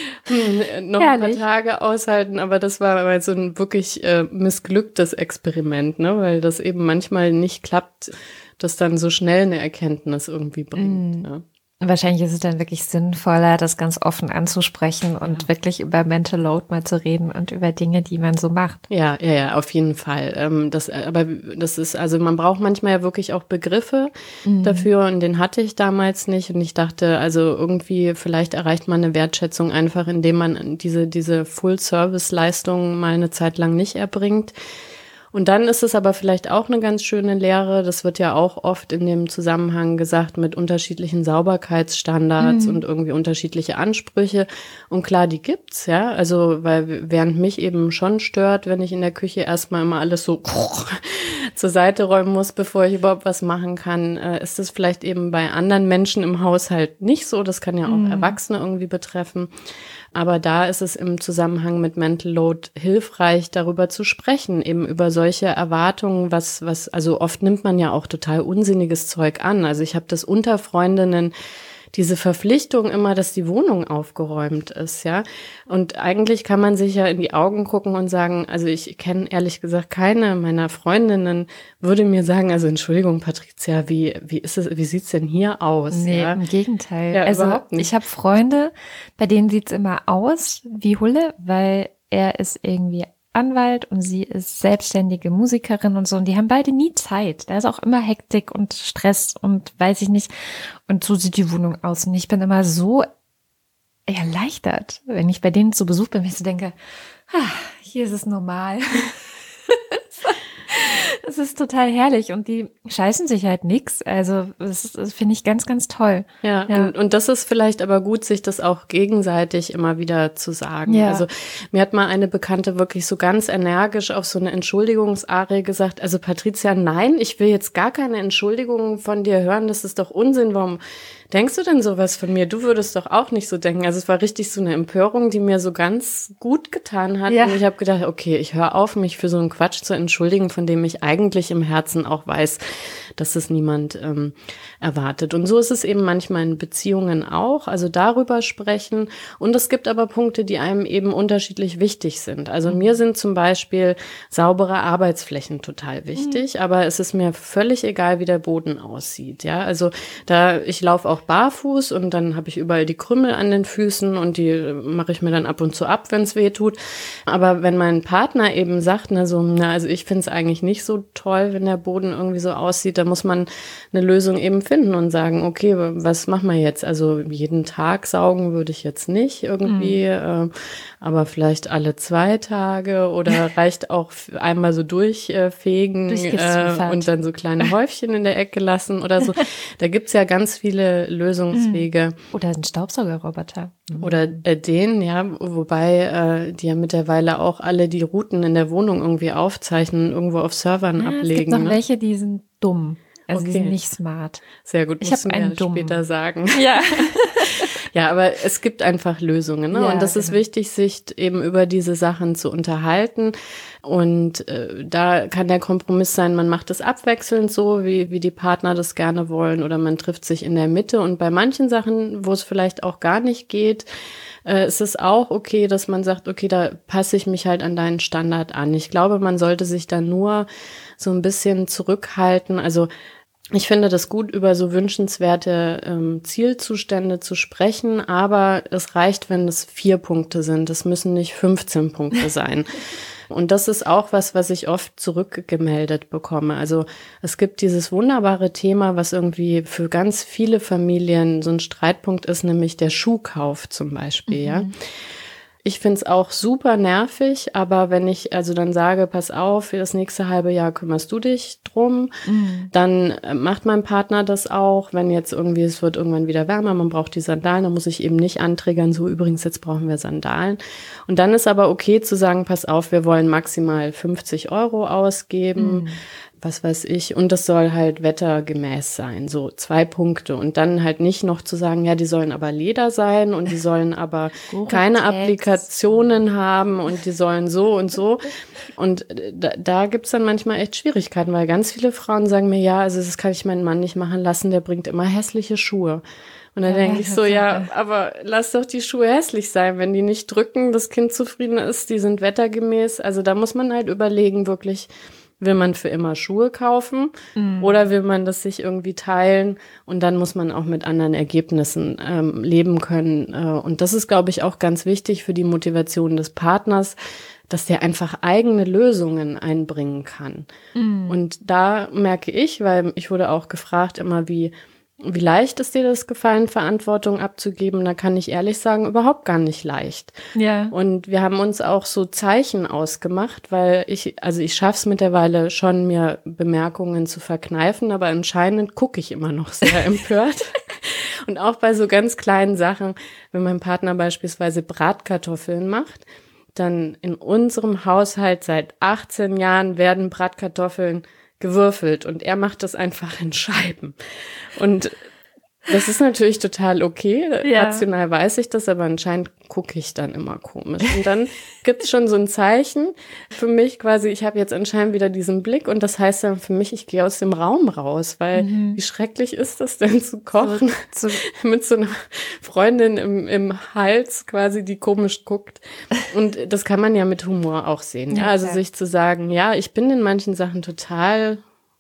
hm, noch Herrlich. ein paar Tage aushalten, aber das war mal so ein wirklich äh, missglücktes Experiment, ne, weil das eben manchmal nicht klappt, dass dann so schnell eine Erkenntnis irgendwie bringt. Mm. Ja. Wahrscheinlich ist es dann wirklich sinnvoller, das ganz offen anzusprechen und wirklich über Mental Load mal zu reden und über Dinge, die man so macht. Ja, ja, ja, auf jeden Fall. Ähm, das, aber das ist, also man braucht manchmal ja wirklich auch Begriffe Mhm. dafür, und den hatte ich damals nicht. Und ich dachte, also irgendwie vielleicht erreicht man eine Wertschätzung einfach, indem man diese, diese Full-Service-Leistung mal eine Zeit lang nicht erbringt. Und dann ist es aber vielleicht auch eine ganz schöne Lehre, das wird ja auch oft in dem Zusammenhang gesagt, mit unterschiedlichen Sauberkeitsstandards Mhm. und irgendwie unterschiedliche Ansprüche. Und klar, die gibt's, ja. Also, weil während mich eben schon stört, wenn ich in der Küche erstmal immer alles so zur Seite räumen muss, bevor ich überhaupt was machen kann, äh, ist es vielleicht eben bei anderen Menschen im Haushalt nicht so. Das kann ja auch Mhm. Erwachsene irgendwie betreffen. Aber da ist es im Zusammenhang mit Mental Load hilfreich, darüber zu sprechen, eben über solche Erwartungen, was, was, also oft nimmt man ja auch total unsinniges Zeug an. Also ich habe das unter Freundinnen, diese Verpflichtung immer, dass die Wohnung aufgeräumt ist, ja. Und eigentlich kann man sich ja in die Augen gucken und sagen, also ich kenne ehrlich gesagt keine meiner Freundinnen, würde mir sagen, also Entschuldigung, Patricia, wie, wie ist es, wie sieht's denn hier aus? Nee, ja? im Gegenteil. Ja, also überhaupt nicht. ich habe Freunde, bei denen sieht's immer aus wie Hulle, weil er ist irgendwie Anwalt und sie ist selbstständige Musikerin und so, und die haben beide nie Zeit. Da ist auch immer Hektik und Stress und weiß ich nicht. Und so sieht die Wohnung aus. Und ich bin immer so erleichtert, wenn ich bei denen zu Besuch bin, wenn ich so denke, ah, hier ist es normal. Das ist total herrlich, und die scheißen sich halt nix. Also das, das finde ich ganz, ganz toll. Ja, Ja. Und, und das ist vielleicht aber gut, sich das auch gegenseitig immer wieder zu sagen. Ja. Also mir hat mal eine Bekannte wirklich so ganz energisch auf so eine Entschuldigungsarie gesagt, also Patricia, nein, ich will jetzt gar keine Entschuldigungen von dir hören, das ist doch Unsinn, warum denkst du denn sowas von mir? Du würdest doch auch nicht so denken. Also es war richtig so eine Empörung, die mir so ganz gut getan hat. Ja. Und ich habe gedacht, okay, ich höre auf, mich für so einen Quatsch zu entschuldigen, von dem ich eigentlich im Herzen auch weiß, dass es niemand ähm, erwartet. Und so ist es eben manchmal in Beziehungen auch, also darüber sprechen. Und es gibt aber Punkte, die einem eben unterschiedlich wichtig sind. Also mir sind zum Beispiel saubere Arbeitsflächen total wichtig, mhm. aber es ist mir völlig egal, wie der Boden aussieht. Ja, also da, ich laufe auch barfuß und dann habe ich überall die Krümmel an den Füßen und die mache ich mir dann ab und zu ab, wenn es weh tut. Aber wenn mein Partner eben sagt, na so, na also ich finde es eigentlich nicht so toll, wenn der Boden irgendwie so aussieht, da muss man eine Lösung eben finden und sagen, okay, was machen wir jetzt? Also jeden Tag saugen würde ich jetzt nicht irgendwie, mhm. äh, aber vielleicht alle zwei Tage oder reicht auch einmal so durchfegen äh, und dann so kleine Häufchen in der Ecke lassen oder so. Da gibt's ja ganz viele Lösungswege. Oder ein Staubsaugerroboter. Oder äh, den, ja, wobei äh, die ja mittlerweile auch alle die Routen in der Wohnung irgendwie aufzeichnen, irgendwo auf Servern ja, ablegen. Es gibt noch ne? welche, die sind dumm. Also Okay. die sind nicht smart. Sehr gut, Ich musst habe du mir einen dummen. später sagen. Ja. Ja, aber es gibt einfach Lösungen, ne? Ja, Und das genau. ist wichtig, sich eben über diese Sachen zu unterhalten. Und äh, da kann der Kompromiss sein, man macht es abwechselnd so, wie, wie die Partner das gerne wollen, oder man trifft sich in der Mitte. Und bei manchen Sachen, wo es vielleicht auch gar nicht geht, äh, ist es auch okay, dass man sagt, okay, da passe ich mich halt an deinen Standard an. Ich glaube, man sollte sich da nur so ein bisschen zurückhalten. Also ich finde das gut, über so wünschenswerte ähm, Zielzustände zu sprechen, aber es reicht, wenn es vier Punkte sind. Es müssen nicht fünfzehn Punkte sein. Und das ist auch was, was ich oft zurückgemeldet bekomme. Also es gibt dieses wunderbare Thema, was irgendwie für ganz viele Familien so ein Streitpunkt ist, nämlich der Schuhkauf zum Beispiel, mhm. ja. Ich find's auch super nervig, aber wenn ich also dann sage, pass auf, für das nächste halbe Jahr kümmerst du dich drum, mhm. dann macht mein Partner das auch. Wenn jetzt irgendwie, es wird irgendwann wieder wärmer, man braucht die Sandalen, dann muss ich eben nicht antriggern, so übrigens, jetzt brauchen wir Sandalen. Und dann ist aber okay zu sagen, pass auf, wir wollen maximal fünfzig Euro ausgeben, mhm. was weiß ich, und das soll halt wettergemäß sein, so zwei Punkte. Und dann halt nicht noch zu sagen, ja, die sollen aber Leder sein und die sollen aber keine Applikationen haben und die sollen so und so. Und da, da gibt's dann manchmal echt Schwierigkeiten, weil ganz viele Frauen sagen mir, ja, also das kann ich meinen Mann nicht machen lassen, der bringt immer hässliche Schuhe. Und dann ja, denke ich so, ja, aber lass doch die Schuhe hässlich sein, wenn die nicht drücken, das Kind zufrieden ist, die sind wettergemäß. Also da muss man halt überlegen, wirklich, will man für immer Schuhe kaufen mhm. oder will man das sich irgendwie teilen, und dann muss man auch mit anderen Ergebnissen ähm, leben können. Äh, und das ist, glaube ich, auch ganz wichtig für die Motivation des Partners, dass der einfach eigene Lösungen einbringen kann. Mhm. Und da merke ich, weil ich wurde auch gefragt immer, wie Wie leicht ist dir das gefallen, Verantwortung abzugeben? Da kann ich ehrlich sagen, überhaupt gar nicht leicht. Ja. Und wir haben uns auch so Zeichen ausgemacht, weil ich, also ich schaffe es mittlerweile schon, mir Bemerkungen zu verkneifen, aber anscheinend gucke ich immer noch sehr empört. Und auch bei so ganz kleinen Sachen, wenn mein Partner beispielsweise Bratkartoffeln macht, dann in unserem Haushalt seit achtzehn Jahren werden Bratkartoffeln gewürfelt und er macht das einfach in Scheiben. Und das ist natürlich total okay. Ja. Rational weiß ich das, aber anscheinend gucke ich dann immer komisch. Und dann gibt's schon so ein Zeichen für mich quasi, ich habe jetzt anscheinend wieder diesen Blick, und das heißt dann für mich, ich gehe aus dem Raum raus, weil mhm. wie schrecklich ist das denn zu kochen so, so. mit so einer Freundin im, im Hals quasi, die komisch guckt. Und das kann man ja mit Humor auch sehen. Ja, also ja. sich zu sagen, ja, ich bin in manchen Sachen total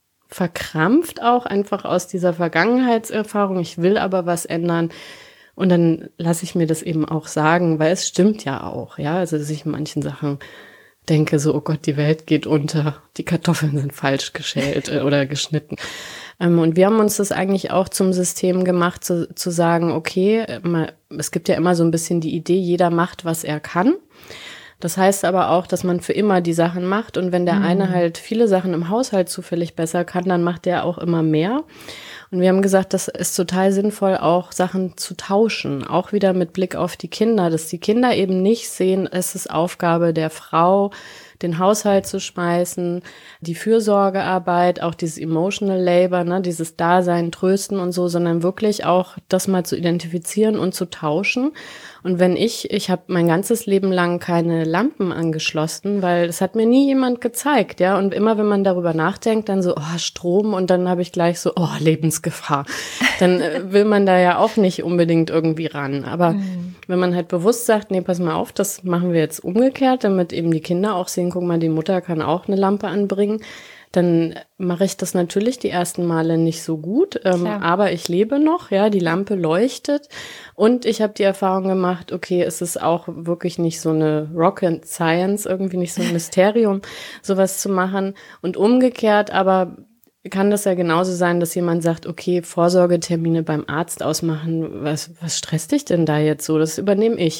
verkrampft, auch einfach aus dieser Vergangenheitserfahrung. Ich will aber was ändern. Und dann lasse ich mir das eben auch sagen, weil es stimmt ja auch, ja. Also, dass ich in manchen Sachen denke so, oh Gott, die Welt geht unter, die Kartoffeln sind falsch geschält oder geschnitten. Und wir haben uns das eigentlich auch zum System gemacht, zu, zu sagen, okay, es gibt ja immer so ein bisschen die Idee, jeder macht, was er kann. Das heißt aber auch, dass man für immer die Sachen macht, und wenn der mhm. eine halt viele Sachen im Haushalt zufällig besser kann, dann macht der auch immer mehr. Und wir haben gesagt, das ist total sinnvoll, auch Sachen zu tauschen, auch wieder mit Blick auf die Kinder, dass die Kinder eben nicht sehen, es ist Aufgabe der Frau, den Haushalt zu schmeißen, die Fürsorgearbeit, auch dieses Emotional Labor, ne, dieses Dasein, Trösten und so, sondern wirklich auch das mal zu identifizieren und zu tauschen. Und wenn ich, ich habe mein ganzes Leben lang keine Lampen angeschlossen, weil es hat mir nie jemand gezeigt, ja. Und immer, wenn man darüber nachdenkt, dann so, oh, Strom, und dann habe ich gleich so, oh, Lebensgefahr. Dann äh, will man da ja auch nicht unbedingt irgendwie ran. Aber mhm. wenn man halt bewusst sagt, nee, pass mal auf, das machen wir jetzt umgekehrt, damit eben die Kinder auch sehen, guck mal, die Mutter kann auch eine Lampe anbringen, dann mache ich das natürlich die ersten Male nicht so gut, ähm, aber ich lebe noch, ja, die Lampe leuchtet, und ich habe die Erfahrung gemacht, okay, es ist auch wirklich nicht so eine Rocket Science, irgendwie nicht so ein Mysterium, sowas zu machen, und umgekehrt aber kann das ja genauso sein, dass jemand sagt, okay, Vorsorgetermine beim Arzt ausmachen, was, was stresst dich denn da jetzt so? Das übernehme ich.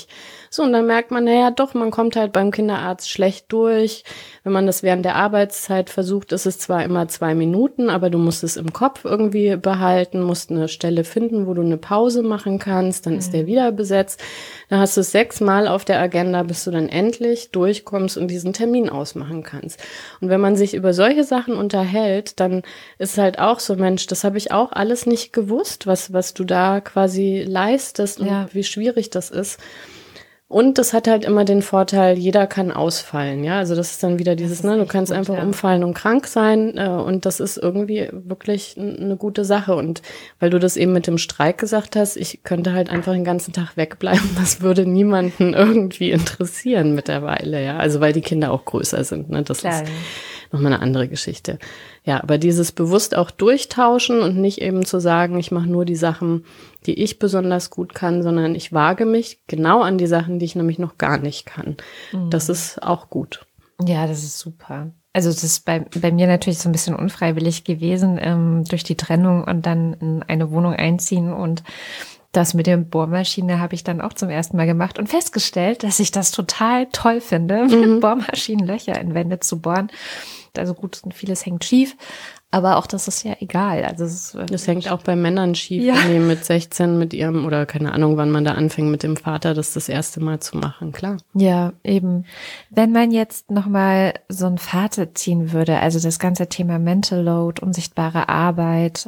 So, und dann merkt man, naja, doch, man kommt halt beim Kinderarzt schlecht durch. Wenn man das während der Arbeitszeit versucht, ist es zwar immer zwei Minuten, aber du musst es im Kopf irgendwie behalten, musst eine Stelle finden, wo du eine Pause machen kannst, dann mhm. ist der wieder besetzt. Dann hast du es sechsmal auf der Agenda, bis du dann endlich durchkommst und diesen Termin ausmachen kannst. Und wenn man sich über solche Sachen unterhält, dann ist halt auch so, Mensch, das habe ich auch alles nicht gewusst, was, was du da quasi leistest und ja. wie schwierig das ist. Und das hat halt immer den Vorteil, jeder kann ausfallen, ja, also das ist dann wieder dieses, ne, du kannst gut, einfach ja. umfallen und krank sein äh, und das ist irgendwie wirklich eine gute Sache und weil du das eben mit dem Streik gesagt hast, ich könnte halt einfach den ganzen Tag wegbleiben, das würde niemanden irgendwie interessieren mittlerweile, ja, also weil die Kinder auch größer sind, ne, das Klar. ist nochmal eine andere Geschichte. Ja, aber dieses bewusst auch durchtauschen und nicht eben zu sagen, ich mache nur die Sachen, die ich besonders gut kann, sondern ich wage mich genau an die Sachen, die ich nämlich noch gar nicht kann. Mhm. Das ist auch gut. Ja, das ist super. Also das ist bei, bei mir natürlich so ein bisschen unfreiwillig gewesen, ähm, durch die Trennung und dann in eine Wohnung einziehen und das mit der Bohrmaschine habe ich dann auch zum ersten Mal gemacht und festgestellt, dass ich das total toll finde, mit mhm. Bohrmaschinen Löcher in Wände zu bohren. Also gut, vieles hängt schief, aber auch das ist ja egal. Also es ist, das hängt auch bei Männern schief, ja. wenn die mit sechzehn mit ihrem, oder keine Ahnung, wann man da anfängt mit dem Vater, das das erste Mal zu machen, klar. Ja, eben. Wenn man jetzt nochmal so ein Fazit ziehen würde, also das ganze Thema Mental Load, unsichtbare Arbeit,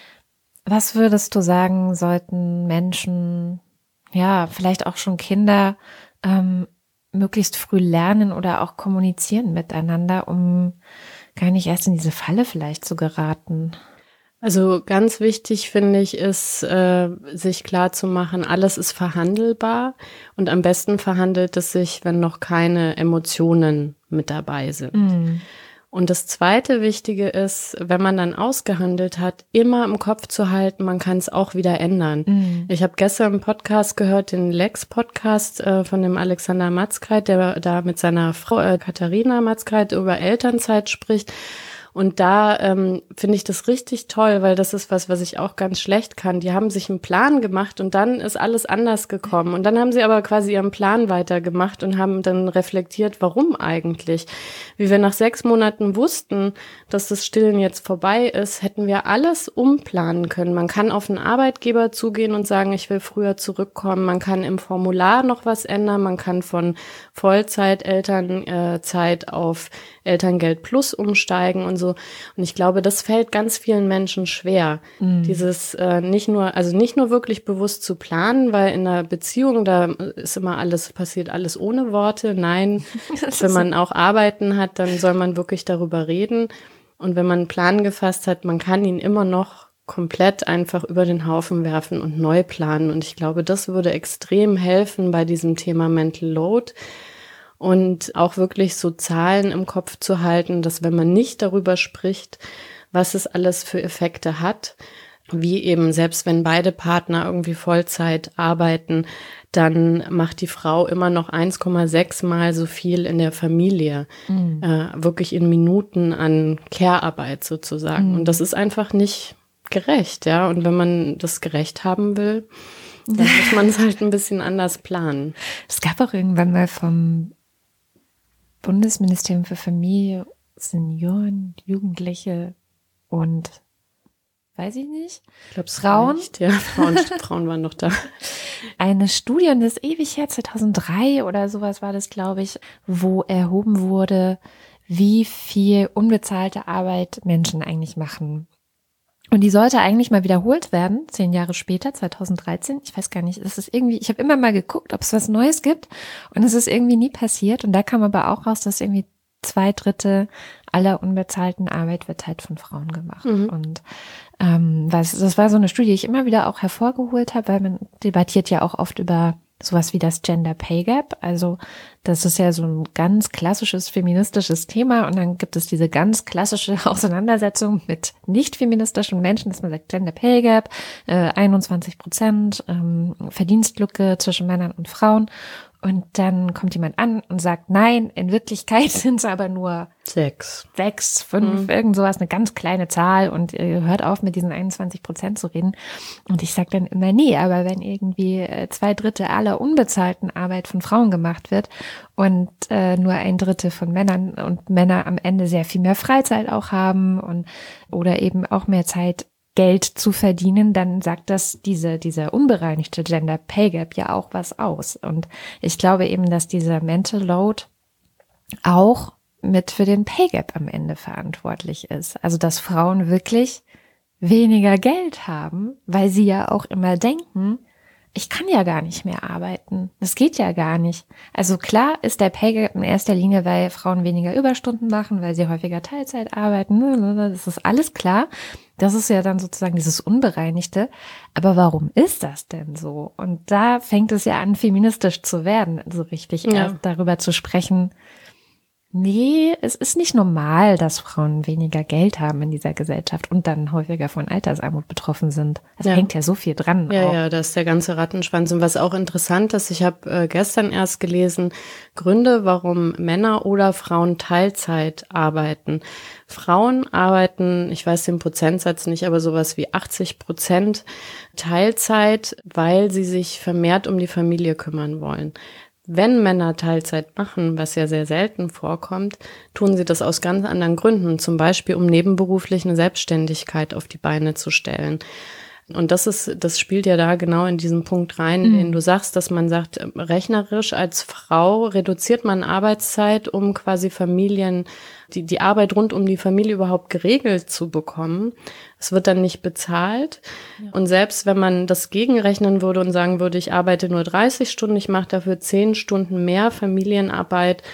was würdest du sagen, sollten Menschen, ja, vielleicht auch schon Kinder, ähm, möglichst früh lernen oder auch kommunizieren miteinander, um gar nicht erst in diese Falle vielleicht zu geraten? Also ganz wichtig, finde ich, ist, äh, sich klar zu machen, alles ist verhandelbar und am besten verhandelt es sich, wenn noch keine Emotionen mit dabei sind. Mhm. Und das zweite Wichtige ist, wenn man dann ausgehandelt hat, immer im Kopf zu halten, man kann es auch wieder ändern. Mhm. Ich habe gestern einen Podcast gehört, den Lex-Podcast äh, von dem Alexander Matzkeit, der da mit seiner Frau äh, Katharina Matzkeit über Elternzeit spricht. Und da ähm, finde ich das richtig toll, weil das ist was, was ich auch ganz schlecht kann. Die haben sich einen Plan gemacht und dann ist alles anders gekommen. Und dann haben sie aber quasi ihren Plan weitergemacht und haben dann reflektiert, warum eigentlich. Wie wir nach sechs Monaten wussten, dass das Stillen jetzt vorbei ist, hätten wir alles umplanen können. Man kann auf einen Arbeitgeber zugehen und sagen, ich will früher zurückkommen. Man kann im Formular noch was ändern. Man kann von Vollzeit-Elternzeit auf Elterngeld Plus umsteigen und so. Und ich glaube, das fällt ganz vielen Menschen schwer. Mhm. Dieses äh, nicht nur, also nicht nur wirklich bewusst zu planen, weil in einer Beziehung, da ist immer alles, passiert alles ohne Worte. Nein, wenn man auch Arbeiten hat, dann soll man wirklich darüber reden. Und wenn man einen Plan gefasst hat, man kann ihn immer noch komplett einfach über den Haufen werfen und neu planen. Und ich glaube, das würde extrem helfen bei diesem Thema Mental Load. Und auch wirklich so Zahlen im Kopf zu halten, dass wenn man nicht darüber spricht, was es alles für Effekte hat, wie eben selbst wenn beide Partner irgendwie Vollzeit arbeiten, dann macht die Frau immer noch eins Komma sechs Mal so viel in der Familie, mhm. äh, wirklich in Minuten an Care-Arbeit sozusagen. Mhm. Und das ist einfach nicht gerecht, ja. Und wenn man das gerecht haben will, dann muss man es halt ein bisschen anders planen. Es gab auch irgendwann mal vom Bundesministerium für Familie, Senioren, Jugendliche und weiß ich nicht, ich glaube Frauen. Nicht. Ja, Frauen, Frauen waren noch da. Eine Studie, und das ist ewig her, zweitausenddrei oder sowas war das, glaube ich, wo erhoben wurde, wie viel unbezahlte Arbeit Menschen eigentlich machen. Und die sollte eigentlich mal wiederholt werden, zehn Jahre später, zweitausenddreizehn. Ich weiß gar nicht, es ist irgendwie, ich habe immer mal geguckt, ob es was Neues gibt, und es ist irgendwie nie passiert. Und da kam aber auch raus, dass irgendwie zwei Drittel aller unbezahlten Arbeit wird halt von Frauen gemacht. Mhm. Und ähm, was, das war so eine Studie, die ich immer wieder auch hervorgeholt habe, weil man debattiert ja auch oft über sowas wie das Gender Pay Gap. Also das ist ja so ein ganz klassisches feministisches Thema, und dann gibt es diese ganz klassische Auseinandersetzung mit nicht feministischen Menschen, dass man sagt Gender Pay Gap, äh, einundzwanzig Prozent ähm, Verdienstlücke zwischen Männern und Frauen. Und dann kommt jemand an und sagt, nein, in Wirklichkeit sind es aber nur sechs, sechs, fünf, mhm. irgend sowas, eine ganz kleine Zahl und ihr hört auf mit diesen einundzwanzig Prozent zu reden. Und ich sage dann immer, nee, aber wenn irgendwie zwei Drittel aller unbezahlten Arbeit von Frauen gemacht wird und äh, nur ein Drittel von Männern und Männer am Ende sehr viel mehr Freizeit auch haben und oder eben auch mehr Zeit Geld zu verdienen, dann sagt das diese, dieser unbereinigte Gender Pay Gap ja auch was aus. Und ich glaube eben, dass dieser Mental Load auch mit für den Pay Gap am Ende verantwortlich ist. Also, dass Frauen wirklich weniger Geld haben, weil sie ja auch immer denken, ich kann ja gar nicht mehr arbeiten. Das geht ja gar nicht. Also klar ist der Pay Gap in erster Linie, weil Frauen weniger Überstunden machen, weil sie häufiger Teilzeit arbeiten. Das ist alles klar. Das ist ja dann sozusagen dieses Unbereinigte. Aber warum ist das denn so? Und da fängt es ja an, feministisch zu werden, so richtig ja. erst darüber zu sprechen. Nee, es ist nicht normal, dass Frauen weniger Geld haben in dieser Gesellschaft und dann häufiger von Altersarmut betroffen sind. Es ja. hängt ja so viel dran. Ja, auch. ja, da ist der ganze Rattenschwanz. Und was auch interessant ist, ich habe äh, gestern erst gelesen, Gründe, warum Männer oder Frauen Teilzeit arbeiten. Frauen arbeiten, ich weiß den Prozentsatz nicht, aber sowas wie achtzig Prozent Teilzeit, weil sie sich vermehrt um die Familie kümmern wollen. Wenn Männer Teilzeit machen, was ja sehr selten vorkommt, tun sie das aus ganz anderen Gründen, zum Beispiel um nebenberuflich eine Selbstständigkeit auf die Beine zu stellen. Und das ist, das spielt ja da genau in diesen Punkt rein, mhm. den du sagst, dass man sagt, rechnerisch als Frau reduziert man Arbeitszeit, um quasi Familien, die, die Arbeit rund um die Familie überhaupt geregelt zu bekommen. Es wird dann nicht bezahlt. Ja. Und selbst wenn man das gegenrechnen würde und sagen würde, ich arbeite nur dreißig Stunden, ich mache dafür zehn Stunden mehr Familienarbeit,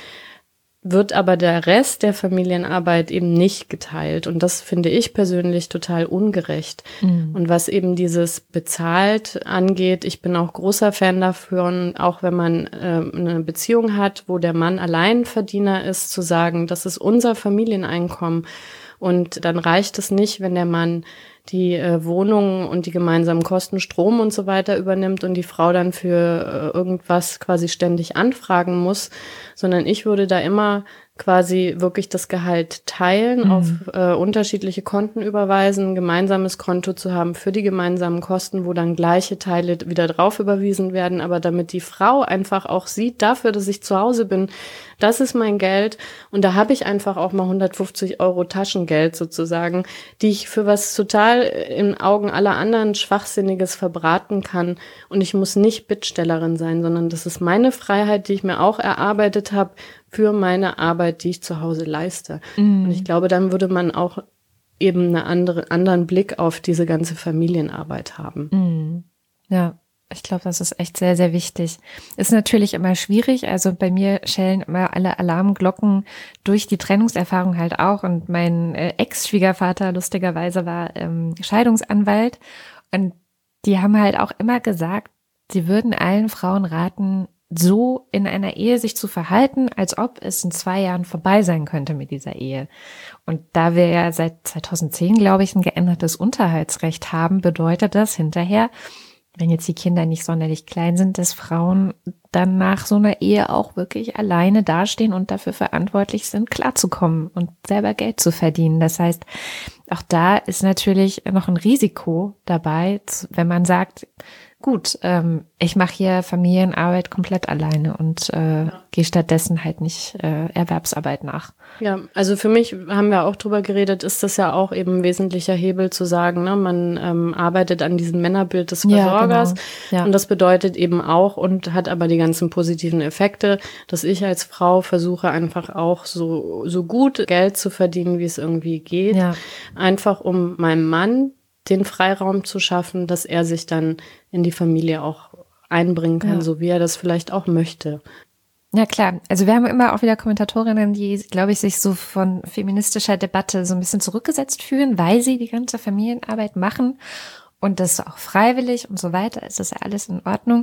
wird aber der Rest der Familienarbeit eben nicht geteilt. Und das finde ich persönlich total ungerecht. Mhm. Und was eben dieses bezahlt angeht, ich bin auch großer Fan dafür, auch wenn man äh, eine Beziehung hat, wo der Mann Alleinverdiener ist, zu sagen, das ist unser Familieneinkommen. Und dann reicht es nicht, wenn der Mann die äh, Wohnung und die gemeinsamen Kosten, Strom und so weiter übernimmt und die Frau dann für äh, irgendwas quasi ständig anfragen muss, sondern ich würde da immer quasi wirklich das Gehalt teilen, mhm. auf äh, unterschiedliche Konten überweisen, ein gemeinsames Konto zu haben für die gemeinsamen Kosten, wo dann gleiche Teile wieder drauf überwiesen werden, aber damit die Frau einfach auch sieht, dafür, dass ich zu Hause bin, das ist mein Geld und da habe ich einfach auch mal hundertfünfzig Euro Taschengeld sozusagen, die ich für was total in Augen aller anderen Schwachsinniges verbraten kann und ich muss nicht Bittstellerin sein, sondern das ist meine Freiheit, die ich mir auch erarbeitet habe, für meine Arbeit, die ich zu Hause leiste. Mhm. Und ich glaube, dann würde man auch eben einen andere, anderen Blick auf diese ganze Familienarbeit haben. Mhm. Ja, ich glaube, das ist echt sehr, sehr wichtig. Ist natürlich immer schwierig. Also bei mir schellen immer alle Alarmglocken durch die Trennungserfahrung halt auch. Und mein äh, Ex-Schwiegervater lustigerweise war ähm, Scheidungsanwalt. Und die haben halt auch immer gesagt, sie würden allen Frauen raten, so in einer Ehe sich zu verhalten, als ob es in zwei Jahren vorbei sein könnte mit dieser Ehe. Und da wir ja seit zweitausendzehn, glaube ich, ein geändertes Unterhaltsrecht haben, bedeutet das hinterher, wenn jetzt die Kinder nicht sonderlich klein sind, dass Frauen dann nach so einer Ehe auch wirklich alleine dastehen und dafür verantwortlich sind, klarzukommen und selber Geld zu verdienen. Das heißt, auch da ist natürlich noch ein Risiko dabei, wenn man sagt, gut, ähm, ich mache hier Familienarbeit komplett alleine und äh, ja. gehe stattdessen halt nicht äh, Erwerbsarbeit nach. Ja, also für mich, haben wir auch drüber geredet, ist das ja auch eben ein wesentlicher Hebel zu sagen, ne, man ähm, arbeitet an diesem Männerbild des Versorgers. Ja, genau. Ja. Und das bedeutet eben auch und hat aber die ganzen positiven Effekte, dass ich als Frau versuche einfach auch so so gut Geld zu verdienen, wie es irgendwie geht. Ja. Einfach um meinem Mann den Freiraum zu schaffen, dass er sich dann in die Familie auch einbringen kann, ja. so wie er das vielleicht auch möchte. Ja, klar. Also wir haben immer auch wieder Kommentatorinnen, die, glaube ich, sich so von feministischer Debatte so ein bisschen zurückgesetzt fühlen, weil sie die ganze Familienarbeit machen und das auch freiwillig und so weiter. Es ist ja alles in Ordnung.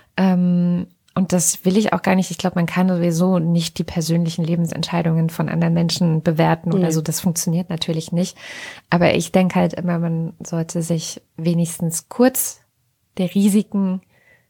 Ähm, Und das will ich auch gar nicht. Ich glaube, man kann sowieso nicht die persönlichen Lebensentscheidungen von anderen Menschen bewerten oder mhm. so. Das funktioniert natürlich nicht. Aber ich denke halt immer, man sollte sich wenigstens kurz der Risiken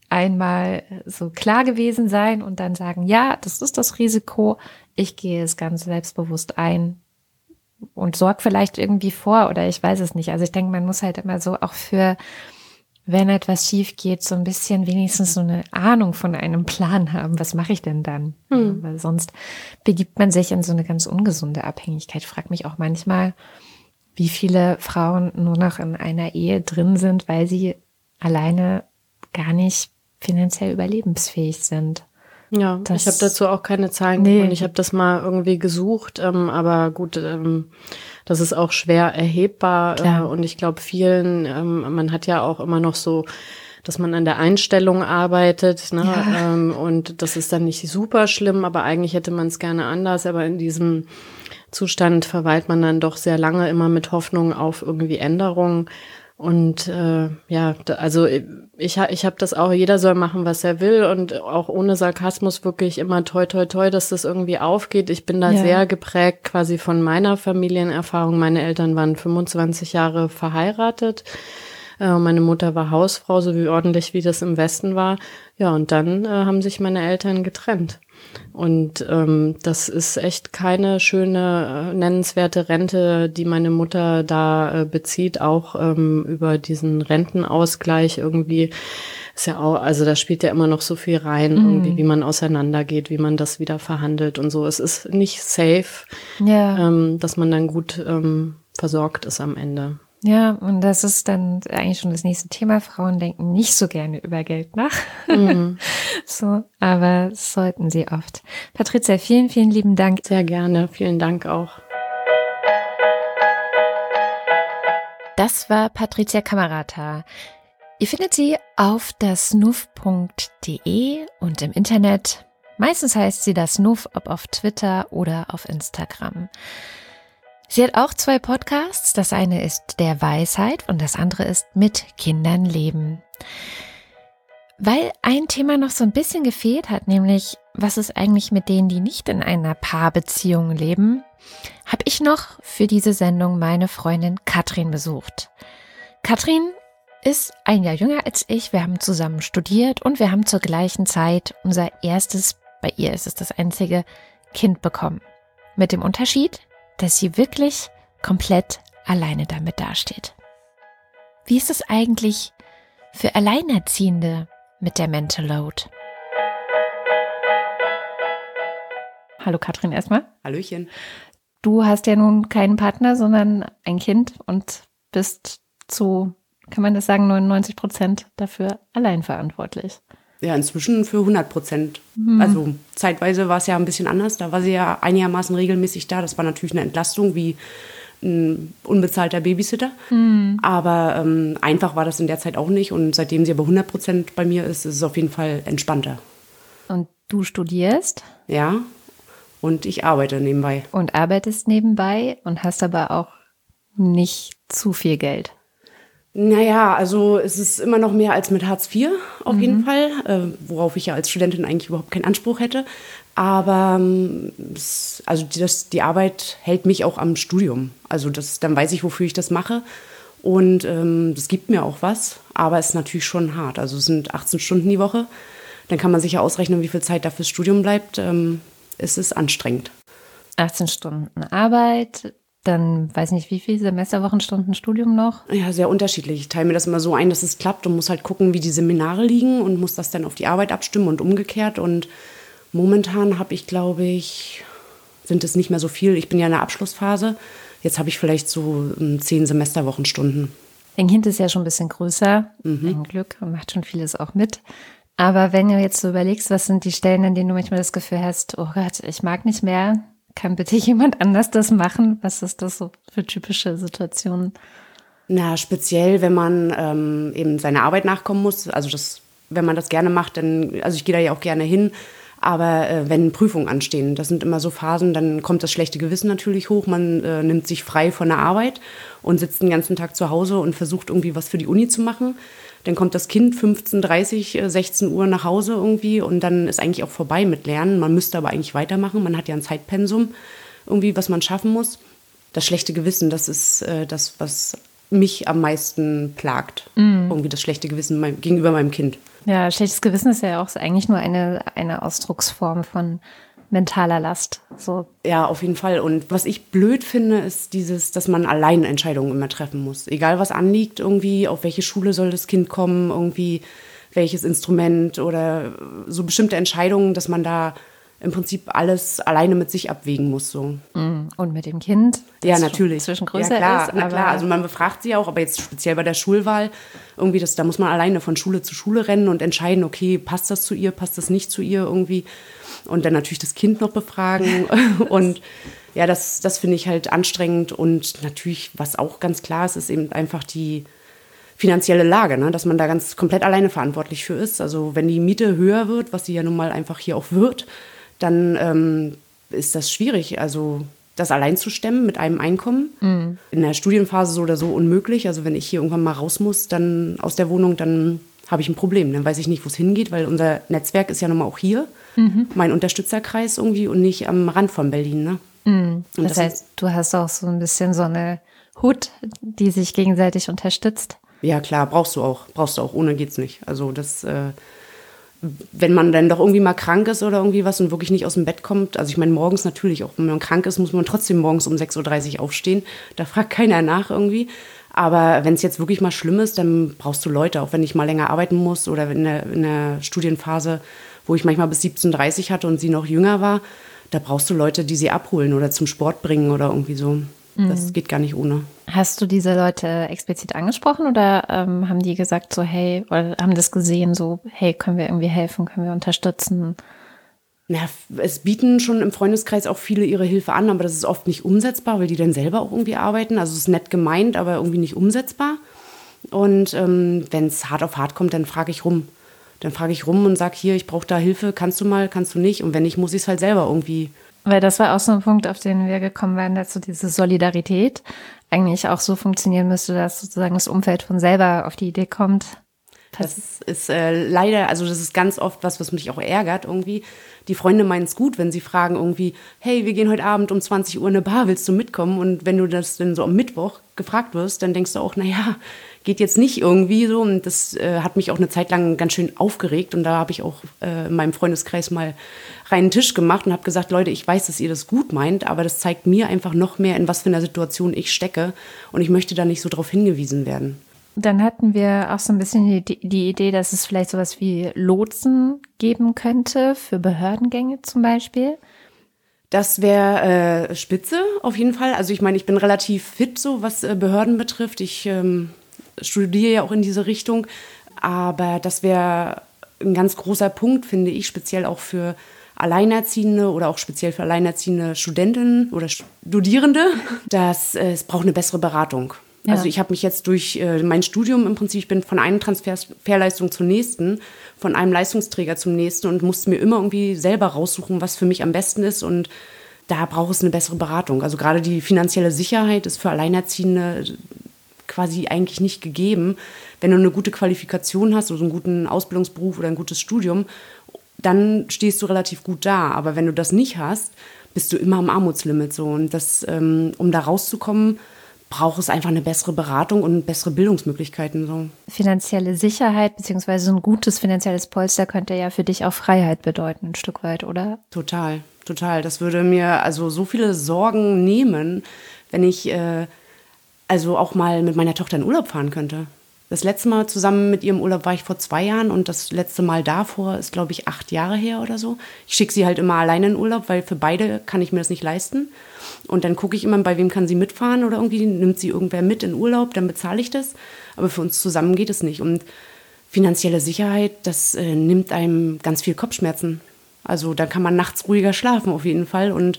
einmal so klar gewesen sein und dann sagen, ja, das ist das Risiko, ich gehe es ganz selbstbewusst ein und sorge vielleicht irgendwie vor oder ich weiß es nicht. Also ich denke, man muss halt immer so auch für, wenn etwas schief geht, so ein bisschen wenigstens so eine Ahnung von einem Plan haben. Was mache ich denn dann? Hm. Weil sonst begibt man sich in so eine ganz ungesunde Abhängigkeit. Ich frage mich auch manchmal, wie viele Frauen nur noch in einer Ehe drin sind, weil sie alleine gar nicht finanziell überlebensfähig sind. Ja, das, ich habe dazu auch keine Zahlen nee. gefunden. Ich habe das mal irgendwie gesucht, ähm, aber gut, ähm, das ist auch schwer erhebbar. Äh, und ich glaube vielen, ähm, man hat ja auch immer noch so, dass man an der Einstellung arbeitet, ne? Ja. Ähm, und das ist dann nicht super schlimm, aber eigentlich hätte man es gerne anders. Aber in diesem Zustand verweilt man dann doch sehr lange immer mit Hoffnung auf irgendwie Änderungen. Und äh, ja, also ich, ich habe das auch, jeder soll machen, was er will und auch ohne Sarkasmus wirklich immer toi toi toi, dass das irgendwie aufgeht. Ich bin da ja. sehr geprägt quasi von meiner Familienerfahrung. Meine Eltern waren fünfundzwanzig Jahre verheiratet. Äh, meine Mutter war Hausfrau, so wie ordentlich wie das im Westen war. Ja, und dann äh, haben sich meine Eltern getrennt. Und ähm, das ist echt keine schöne, äh, nennenswerte Rente, die meine Mutter da äh, bezieht, auch ähm, über diesen Rentenausgleich irgendwie. Ist ja auch, also da spielt ja immer noch so viel rein, mm. irgendwie, wie man auseinandergeht, wie man das wieder verhandelt und so. Es ist nicht safe, ja. ähm, dass man dann gut ähm, versorgt ist am Ende. Ja, und das ist dann eigentlich schon das nächste Thema. Frauen denken nicht so gerne über Geld nach. Mhm. So, aber das sollten sie oft. Patricia, vielen, vielen lieben Dank. Sehr gerne. Vielen Dank auch. Das war Patricia Camerata. Ihr findet sie auf dasnuff punkt de und im Internet. Meistens heißt sie das Nuff, ob auf Twitter oder auf Instagram. Sie hat auch zwei Podcasts. Das eine ist Der Weisheit und das andere ist Mit Kindern leben. Weil ein Thema noch so ein bisschen gefehlt hat, nämlich was ist eigentlich mit denen, die nicht in einer Paarbeziehung leben, habe ich noch für diese Sendung meine Freundin Katrin besucht. Katrin ist ein Jahr jünger als ich. Wir haben zusammen studiert und wir haben zur gleichen Zeit unser erstes, bei ihr ist es das einzige, Kind bekommen. Mit dem Unterschied, dass sie wirklich komplett alleine damit dasteht. Wie ist es eigentlich für Alleinerziehende mit der Mental Load? Hallo Katrin erstmal. Hallöchen. Du hast ja nun keinen Partner, sondern ein Kind und bist zu, kann man das sagen, neunundneunzig Prozent dafür allein verantwortlich. Ja, inzwischen für hundert Prozent. Hm. Also zeitweise war es ja ein bisschen anders. Da war sie ja einigermaßen regelmäßig da. Das war natürlich eine Entlastung wie ein unbezahlter Babysitter. Hm. Aber ähm, einfach war das in der Zeit auch nicht. Und seitdem sie aber hundert Prozent bei mir ist, ist es auf jeden Fall entspannter. Und du studierst? Ja, und ich arbeite nebenbei. Und arbeitest nebenbei und hast aber auch nicht zu viel Geld. Naja, also es ist immer noch mehr als mit Hartz vier auf mhm. jeden Fall, äh, worauf ich ja als Studentin eigentlich überhaupt keinen Anspruch hätte. Aber ähm, es, also das, die Arbeit hält mich auch am Studium. Also das, dann weiß ich, wofür ich das mache. Und ähm, das gibt mir auch was, aber es ist natürlich schon hart. Also es sind achtzehn Stunden die Woche. Dann kann man sich ja ausrechnen, wie viel Zeit da fürs Studium bleibt. Ähm, es ist anstrengend. achtzehn Stunden Arbeit. Dann weiß nicht, wie viele Semesterwochenstunden Studium noch? Ja, sehr unterschiedlich. Ich teile mir das immer so ein, dass es klappt und muss halt gucken, wie die Seminare liegen und muss das dann auf die Arbeit abstimmen und umgekehrt. Und momentan habe ich, glaube ich, sind es nicht mehr so viel. Ich bin ja in der Abschlussphase. Jetzt habe ich vielleicht so zehn Semesterwochenstunden. Dein Kind ist ja schon ein bisschen größer, mhm. ein Glück, und macht schon vieles auch mit. Aber wenn du jetzt so überlegst, was sind die Stellen, an denen du manchmal das Gefühl hast, oh Gott, ich mag nicht mehr, kann bitte jemand anders das machen? Was ist das so für typische Situationen? Na, speziell, wenn man ähm, eben seiner Arbeit nachkommen muss. Also das, wenn man das gerne macht, dann, also ich gehe da ja auch gerne hin. Aber äh, wenn Prüfungen anstehen, das sind immer so Phasen, dann kommt das schlechte Gewissen natürlich hoch. Man äh, nimmt sich frei von der Arbeit und sitzt den ganzen Tag zu Hause und versucht irgendwie was für die Uni zu machen. Dann kommt das Kind fünfzehn Uhr dreißig, sechzehn Uhr nach Hause irgendwie und dann ist eigentlich auch vorbei mit Lernen. Man müsste aber eigentlich weitermachen. Man hat ja ein Zeitpensum irgendwie, was man schaffen muss. Das schlechte Gewissen, das ist äh, das, was mich am meisten plagt. Mhm. Irgendwie das schlechte Gewissen mein, gegenüber meinem Kind. Ja, schlechtes Gewissen ist ja auch eigentlich nur eine, eine Ausdrucksform von mentaler Last. So. Ja, auf jeden Fall. Und was ich blöd finde, ist dieses, dass man allein Entscheidungen immer treffen muss. Egal was anliegt, irgendwie, auf welche Schule soll das Kind kommen, irgendwie welches Instrument oder so bestimmte Entscheidungen, dass man da im Prinzip alles alleine mit sich abwägen muss. So. Und mit dem Kind? Ja, natürlich. Zwischen größer ja, klar, ist. Na aber klar, also man befragt sie auch, aber jetzt speziell bei der Schulwahl, irgendwie das, da muss man alleine von Schule zu Schule rennen und entscheiden, okay, passt das zu ihr, passt das nicht zu ihr irgendwie. Und dann natürlich das Kind noch befragen. Und ja, das, das finde ich halt anstrengend. Und natürlich, was auch ganz klar ist, ist eben einfach die finanzielle Lage, ne? Dass man da ganz komplett alleine verantwortlich für ist. Also wenn die Miete höher wird, was sie ja nun mal einfach hier auch wird, dann ähm, ist das schwierig. Also das allein zu stemmen mit einem Einkommen. Mhm. In der Studienphase so oder so unmöglich. Also wenn ich hier irgendwann mal raus muss, dann aus der Wohnung, dann habe ich ein Problem. Dann weiß ich nicht, wo es hingeht, weil unser Netzwerk ist ja nun mal auch hier. Mhm. Mein Unterstützerkreis irgendwie und nicht am Rand von Berlin. Ne? Mhm. Das, das heißt, du hast auch so ein bisschen so eine Hut, die sich gegenseitig unterstützt. Ja, klar, brauchst du auch. Brauchst du auch. Ohne geht's nicht. Also das, äh, wenn man dann doch irgendwie mal krank ist oder irgendwie was und wirklich nicht aus dem Bett kommt. Also ich meine, morgens natürlich auch. Wenn man krank ist, muss man trotzdem morgens um sechs Uhr dreißig aufstehen. Da fragt keiner nach irgendwie. Aber wenn es jetzt wirklich mal schlimm ist, dann brauchst du Leute. Auch wenn ich mal länger arbeiten muss oder in der, in der Studienphase, wo ich manchmal bis siebzehn Uhr dreißig hatte und sie noch jünger war, da brauchst du Leute, die sie abholen oder zum Sport bringen oder irgendwie so. Mhm. Das geht gar nicht ohne. Hast du diese Leute explizit angesprochen oder ähm, haben die gesagt so, hey, oder haben das gesehen so, hey, können wir irgendwie helfen, können wir unterstützen? Ja, es bieten schon im Freundeskreis auch viele ihre Hilfe an, aber das ist oft nicht umsetzbar, weil die dann selber auch irgendwie arbeiten. Also es ist nett gemeint, aber irgendwie nicht umsetzbar. Und ähm, wenn es hart auf hart kommt, dann frage ich rum. Dann frage ich rum und sage, hier, ich brauche da Hilfe, kannst du mal, kannst du nicht? Und wenn nicht, muss ich es halt selber irgendwie. Weil das war auch so ein Punkt, auf den wir gekommen waren, dass so diese Solidarität eigentlich auch so funktionieren müsste, dass sozusagen das Umfeld von selber auf die Idee kommt. Das ist äh, leider, also das ist ganz oft was, was mich auch ärgert irgendwie. Die Freunde meinen es gut, wenn sie fragen irgendwie, hey, wir gehen heute Abend um zwanzig Uhr in eine Bar, willst du mitkommen? Und wenn du das dann so am Mittwoch gefragt wirst, dann denkst du auch, naja, geht jetzt nicht irgendwie so. Und das äh, hat mich auch eine Zeit lang ganz schön aufgeregt. Und da habe ich auch äh, in meinem Freundeskreis mal reinen Tisch gemacht und habe gesagt, Leute, ich weiß, dass ihr das gut meint, aber das zeigt mir einfach noch mehr, in was für einer Situation ich stecke. Und ich möchte da nicht so drauf hingewiesen werden. Dann hatten wir auch so ein bisschen die, die Idee, dass es vielleicht sowas wie Lotsen geben könnte für Behördengänge zum Beispiel. Das wäre äh, spitze auf jeden Fall. Also ich meine, ich bin relativ fit, so was äh, Behörden betrifft. Ich ähm, studiere ja auch in diese Richtung. Aber das wäre ein ganz großer Punkt, finde ich, speziell auch für Alleinerziehende oder auch speziell für alleinerziehende Studentinnen oder Studierende. Dass äh, es braucht eine bessere Beratung. Ja. Also ich habe mich jetzt durch äh, mein Studium im Prinzip, ich bin von einer Transferleistung zur nächsten, von einem Leistungsträger zum nächsten und musste mir immer irgendwie selber raussuchen, was für mich am besten ist. Und da braucht es eine bessere Beratung. Also gerade die finanzielle Sicherheit ist für Alleinerziehende quasi eigentlich nicht gegeben. Wenn du eine gute Qualifikation hast, also einen guten Ausbildungsberuf oder ein gutes Studium, dann stehst du relativ gut da. Aber wenn du das nicht hast, bist du immer am Armutslimit. So. Und das, ähm, um da rauszukommen, braucht es einfach eine bessere Beratung und bessere Bildungsmöglichkeiten. So. Finanzielle Sicherheit beziehungsweise ein gutes finanzielles Polster könnte ja für dich auch Freiheit bedeuten, ein Stück weit, oder? Total, total. Das würde mir also so viele Sorgen nehmen, wenn ich äh, also auch mal mit meiner Tochter in Urlaub fahren könnte. Das letzte Mal zusammen mit ihrem Urlaub war ich vor zwei Jahren und das letzte Mal davor ist, glaube ich, acht Jahre her oder so. Ich schicke sie halt immer alleine in Urlaub, weil für beide kann ich mir das nicht leisten. Und dann gucke ich immer, bei wem kann sie mitfahren oder irgendwie nimmt sie irgendwer mit in Urlaub, dann bezahle ich das. Aber für uns zusammen geht es nicht. Und finanzielle Sicherheit, das äh, nimmt einem ganz viel Kopfschmerzen. Also da kann man nachts ruhiger schlafen auf jeden Fall und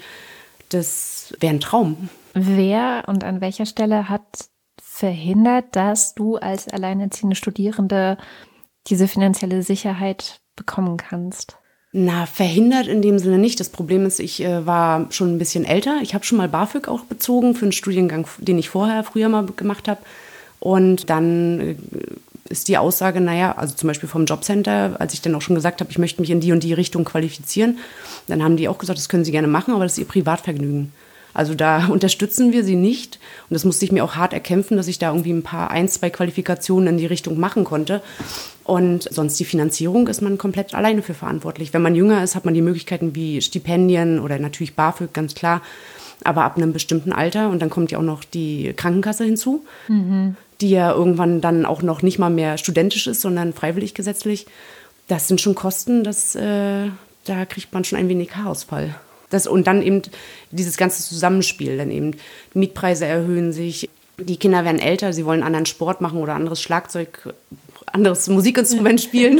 das wäre ein Traum. Wer und an welcher Stelle hat verhindert, dass du als alleinerziehende Studierende diese finanzielle Sicherheit bekommen kannst? Na, verhindert in dem Sinne nicht. Das Problem ist, ich äh, war schon ein bisschen älter. Ich habe schon mal BAföG auch bezogen für einen Studiengang, den ich vorher früher mal gemacht habe. Und dann äh, ist die Aussage, naja, also zum Beispiel vom Jobcenter, als ich dann auch schon gesagt habe, ich möchte mich in die und die Richtung qualifizieren, dann haben die auch gesagt, das können Sie gerne machen, aber das ist Ihr Privatvergnügen. Also da unterstützen wir sie nicht. Und das musste ich mir auch hart erkämpfen, dass ich da irgendwie ein paar, ein, zwei Qualifikationen in die Richtung machen konnte. Und sonst die Finanzierung ist man komplett alleine für verantwortlich. Wenn man jünger ist, hat man die Möglichkeiten wie Stipendien oder natürlich BAföG, ganz klar. Aber ab einem bestimmten Alter, und dann kommt ja auch noch die Krankenkasse hinzu, mhm. die ja irgendwann dann auch noch nicht mal mehr studentisch ist, sondern freiwillig gesetzlich. Das sind schon Kosten, das, äh, da kriegt man schon ein wenig Haarausfall. Das, und dann eben dieses ganze Zusammenspiel, dann eben Mietpreise erhöhen sich, die Kinder werden älter, sie wollen anderen Sport machen oder anderes Schlagzeug, anderes Musikinstrument spielen.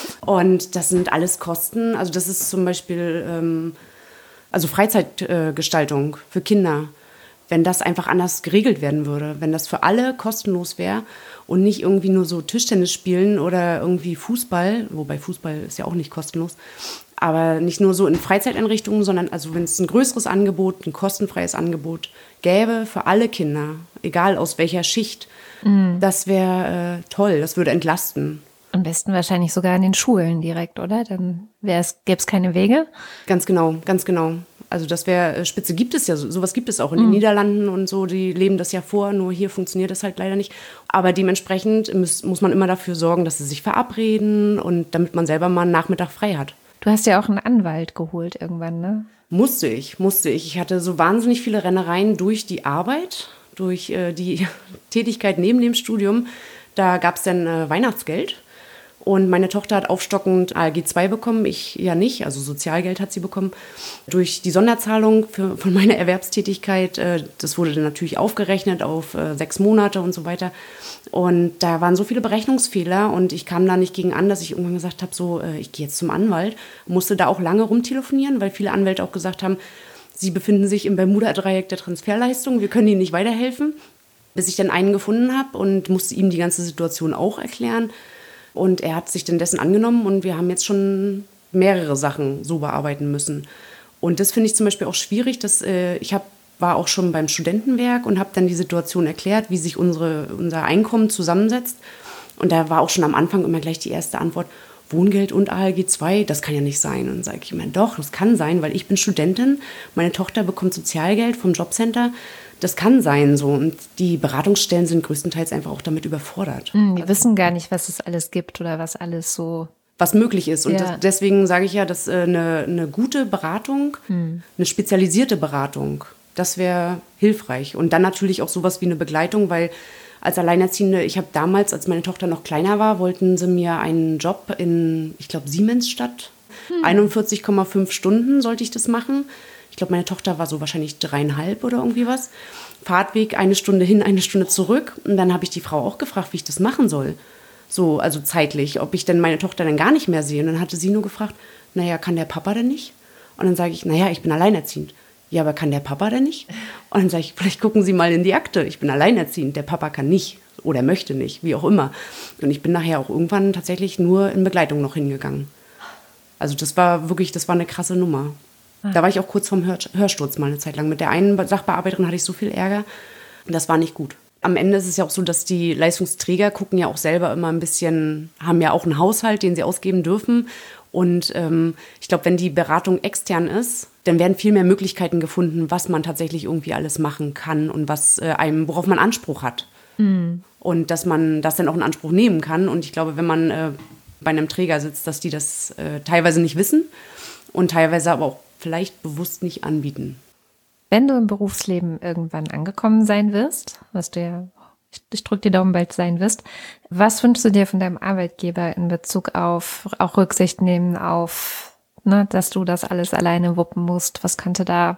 Und das sind alles Kosten. Also das ist zum Beispiel ähm, also Freizeitgestaltung äh, für Kinder. Wenn das einfach anders geregelt werden würde, wenn das für alle kostenlos wäre und nicht irgendwie nur so Tischtennis spielen oder irgendwie Fußball, wobei Fußball ist ja auch nicht kostenlos, aber nicht nur so in Freizeiteinrichtungen, sondern also wenn es ein größeres Angebot, ein kostenfreies Angebot gäbe für alle Kinder, egal aus welcher Schicht, mhm. das wäre äh, toll, das würde entlasten. Am besten wahrscheinlich sogar in den Schulen direkt, oder? Dann gäbe es keine Wege. Ganz genau, ganz genau. Also das wäre spitze, gibt es ja, sowas gibt es auch in den mhm. Niederlanden und so, die leben das ja vor, nur hier funktioniert das halt leider nicht. Aber dementsprechend muss, muss man immer dafür sorgen, dass sie sich verabreden und damit man selber mal einen Nachmittag frei hat. Du hast ja auch einen Anwalt geholt irgendwann, ne? Musste ich, musste ich. Ich hatte so wahnsinnig viele Rennereien durch die Arbeit, durch äh, die Tätigkeit neben dem Studium. Da gab es dann äh, Weihnachtsgeld. Und meine Tochter hat aufstockend A L G zwei bekommen, ich ja nicht, also Sozialgeld hat sie bekommen. Durch die Sonderzahlung für, von meiner Erwerbstätigkeit, äh, das wurde dann natürlich aufgerechnet auf äh, sechs Monate und so weiter. Und da waren so viele Berechnungsfehler und ich kam da nicht gegen an, dass ich irgendwann gesagt habe, so, äh, ich gehe jetzt zum Anwalt. Musste da auch lange rumtelefonieren, weil viele Anwälte auch gesagt haben, sie befinden sich im Bermuda-Dreieck der Transferleistung, wir können ihnen nicht weiterhelfen. Bis ich dann einen gefunden habe und musste ihm die ganze Situation auch erklären. Und er hat sich dann dessen angenommen und wir haben jetzt schon mehrere Sachen so bearbeiten müssen. Und das finde ich zum Beispiel auch schwierig. Dass, äh, ich hab, war auch schon beim Studentenwerk und habe dann die Situation erklärt, wie sich unsere, unser Einkommen zusammensetzt. Und da war auch schon am Anfang immer gleich die erste Antwort, Wohngeld und A L G zwei, das kann ja nicht sein. Und dann sage ich immer, doch, das kann sein, weil ich bin Studentin, meine Tochter bekommt Sozialgeld vom Jobcenter. Das kann sein so. Und die Beratungsstellen sind größtenteils einfach auch damit überfordert. Mm, die wissen gar nicht, was es alles gibt oder was alles so... Was möglich ist. Und ja. das, deswegen sage ich ja, dass äh, eine, eine gute Beratung, hm. eine spezialisierte Beratung, das wäre hilfreich. Und dann natürlich auch sowas wie eine Begleitung, weil als Alleinerziehende, ich habe damals, als meine Tochter noch kleiner war, wollten sie mir einen Job in, ich glaube, Siemensstadt. Hm. einundvierzig Komma fünf Stunden sollte ich das machen. Ich glaube, meine Tochter war so wahrscheinlich dreieinhalb oder irgendwie was. Fahrtweg eine Stunde hin, eine Stunde zurück. Und dann habe ich die Frau auch gefragt, wie ich das machen soll. So, also zeitlich, ob ich denn meine Tochter dann gar nicht mehr sehe. Und dann hatte sie nur gefragt, naja, kann der Papa denn nicht? Und dann sage ich, naja, ich bin alleinerziehend. Ja, aber kann der Papa denn nicht? Und dann sage ich, vielleicht gucken Sie mal in die Akte. Ich bin alleinerziehend, der Papa kann nicht oder möchte nicht, wie auch immer. Und ich bin nachher auch irgendwann tatsächlich nur in Begleitung noch hingegangen. Also das war wirklich, das war eine krasse Nummer. Da war ich auch kurz vorm Hör- Hörsturz mal eine Zeit lang. Mit der einen Sachbearbeiterin hatte ich so viel Ärger. Und das war nicht gut. Am Ende ist es ja auch so, dass die Leistungsträger gucken ja auch selber immer ein bisschen, haben ja auch einen Haushalt, den sie ausgeben dürfen. Und ähm, ich glaube, wenn die Beratung extern ist, dann werden viel mehr Möglichkeiten gefunden, was man tatsächlich irgendwie alles machen kann und was äh, einem, worauf man Anspruch hat. Mhm. Und dass man das dann auch in Anspruch nehmen kann. Und ich glaube, wenn man äh, bei einem Träger sitzt, dass die das äh, teilweise nicht wissen und teilweise aber auch vielleicht bewusst nicht anbieten. Wenn du im Berufsleben irgendwann angekommen sein wirst, was du ja, ich, ich drücke die Daumen, bald sein wirst, was wünschst du dir von deinem Arbeitgeber in Bezug auf auch Rücksicht nehmen auf, ne, dass du das alles alleine wuppen musst? Was könnte da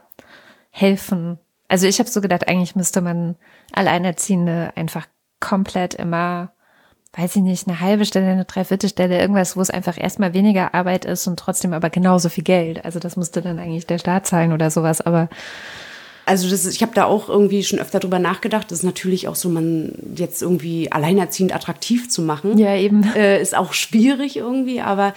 helfen? Also ich habe so gedacht, eigentlich müsste man Alleinerziehende einfach komplett immer, weiß ich nicht, eine halbe Stelle, eine Dreiviertelstelle, irgendwas, wo es einfach erstmal weniger Arbeit ist und trotzdem aber genauso viel Geld. Also das musste dann eigentlich der Staat zahlen oder sowas, aber... Also das ist, ich habe da auch irgendwie schon öfter drüber nachgedacht. Das ist natürlich auch so, man jetzt irgendwie alleinerziehend attraktiv zu machen. Ja, eben. Äh, ist auch schwierig irgendwie, aber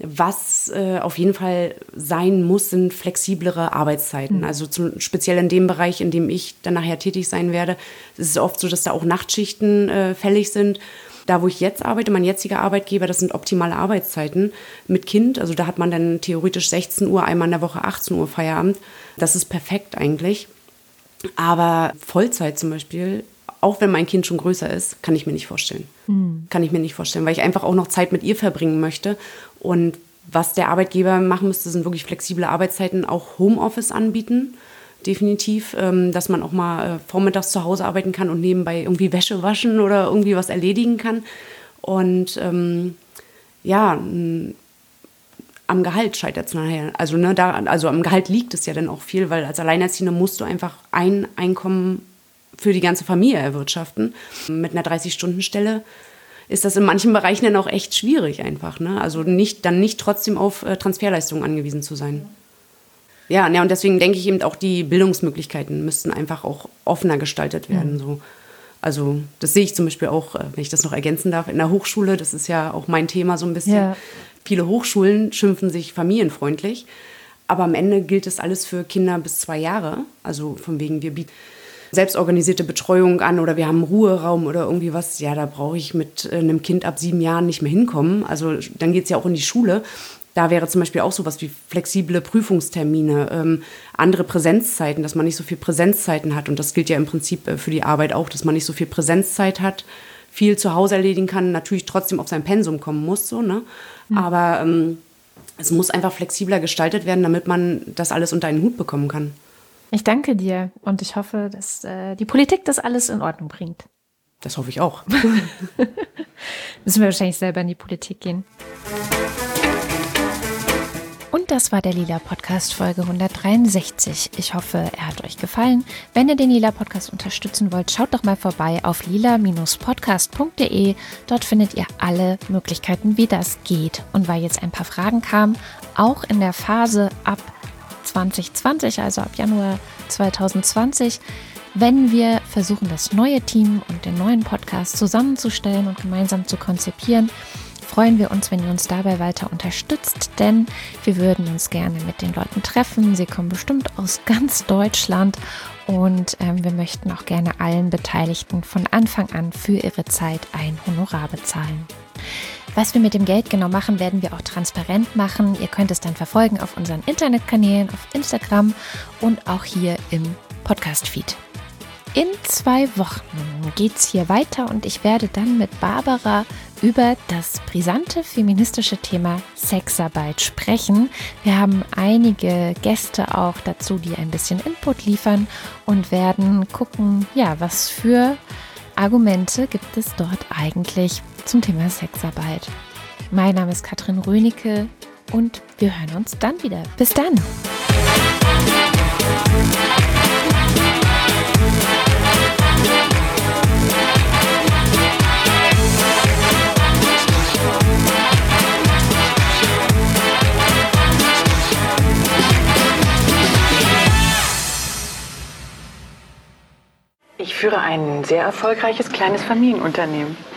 was äh, auf jeden Fall sein muss, sind flexiblere Arbeitszeiten. Mhm. Also zum, speziell in dem Bereich, in dem ich dann nachher tätig sein werde, ist es oft so, dass da auch Nachtschichten äh, fällig sind. Da, wo ich jetzt arbeite, mein jetziger Arbeitgeber, das sind optimale Arbeitszeiten mit Kind. Also da hat man dann theoretisch sechzehn Uhr, einmal in der Woche achtzehn Uhr Feierabend. Das ist perfekt eigentlich. Aber Vollzeit zum Beispiel, auch wenn mein Kind schon größer ist, kann ich mir nicht vorstellen. Mhm. Kann ich mir nicht vorstellen, weil ich einfach auch noch Zeit mit ihr verbringen möchte. Und was der Arbeitgeber machen müsste, sind wirklich flexible Arbeitszeiten, auch Homeoffice anbieten. Definitiv, dass man auch mal vormittags zu Hause arbeiten kann und nebenbei irgendwie Wäsche waschen oder irgendwie was erledigen kann. Und ähm, ja, am Gehalt scheitert es nachher. Also, ne, da, also am Gehalt liegt es ja dann auch viel, weil als Alleinerziehende musst du einfach ein Einkommen für die ganze Familie erwirtschaften. Mit einer dreißig-Stunden-Stelle ist das in manchen Bereichen dann auch echt schwierig einfach. Ne? Also nicht, dann nicht trotzdem auf äh, Transferleistungen angewiesen zu sein. Ja, ja, und deswegen denke ich eben auch, die Bildungsmöglichkeiten müssten einfach auch offener gestaltet werden. Mhm. So. Also das sehe ich zum Beispiel auch, wenn ich das noch ergänzen darf, in der Hochschule, das ist ja auch mein Thema so ein bisschen. Ja. Viele Hochschulen schimpfen sich familienfreundlich, aber am Ende gilt das alles für Kinder bis zwei Jahre. Also von wegen, wir bieten selbstorganisierte Betreuung an oder wir haben einen Ruheraum oder irgendwie was. Ja, da brauche ich mit einem Kind ab sieben Jahren nicht mehr hinkommen. Also dann geht es ja auch in die Schule. Da wäre zum Beispiel auch sowas wie flexible Prüfungstermine, ähm, andere Präsenzzeiten, dass man nicht so viel Präsenzzeiten hat. Und das gilt ja im Prinzip äh, für die Arbeit auch, dass man nicht so viel Präsenzzeit hat, viel zu Hause erledigen kann, natürlich trotzdem auf sein Pensum kommen muss. So, ne? Mhm. Aber ähm, es muss einfach flexibler gestaltet werden, damit man das alles unter einen Hut bekommen kann. Ich danke dir und ich hoffe, dass äh, die Politik das alles in Ordnung bringt. Das hoffe ich auch. Müssen wir wahrscheinlich selber in die Politik gehen. Und das war der Lila Podcast Folge hundertdreiundsechzig. Ich hoffe, er hat euch gefallen. Wenn ihr den Lila Podcast unterstützen wollt, schaut doch mal vorbei auf lila Bindestrich podcast punkt de. Dort findet ihr alle Möglichkeiten, wie das geht. Und weil jetzt ein paar Fragen kamen, auch in der Phase ab zwanzig zwanzig, also ab Januar zwanzig zwanzig, wenn wir versuchen, das neue Team und den neuen Podcast zusammenzustellen und gemeinsam zu konzipieren, freuen wir uns, wenn ihr uns dabei weiter unterstützt, denn wir würden uns gerne mit den Leuten treffen. Sie kommen bestimmt aus ganz Deutschland und ähm, wir möchten auch gerne allen Beteiligten von Anfang an für ihre Zeit ein Honorar bezahlen. Was wir mit dem Geld genau machen, werden wir auch transparent machen. Ihr könnt es dann verfolgen auf unseren Internetkanälen, auf Instagram und auch hier im Podcast-Feed. In zwei Wochen geht's hier weiter und ich werde dann mit Barbara über das brisante feministische Thema Sexarbeit sprechen. Wir haben einige Gäste auch dazu, die ein bisschen Input liefern und werden gucken, ja, was für Argumente gibt es dort eigentlich zum Thema Sexarbeit. Mein Name ist Katrin Rönecke und wir hören uns dann wieder. Bis dann! Ich führe ein sehr erfolgreiches kleines Familienunternehmen.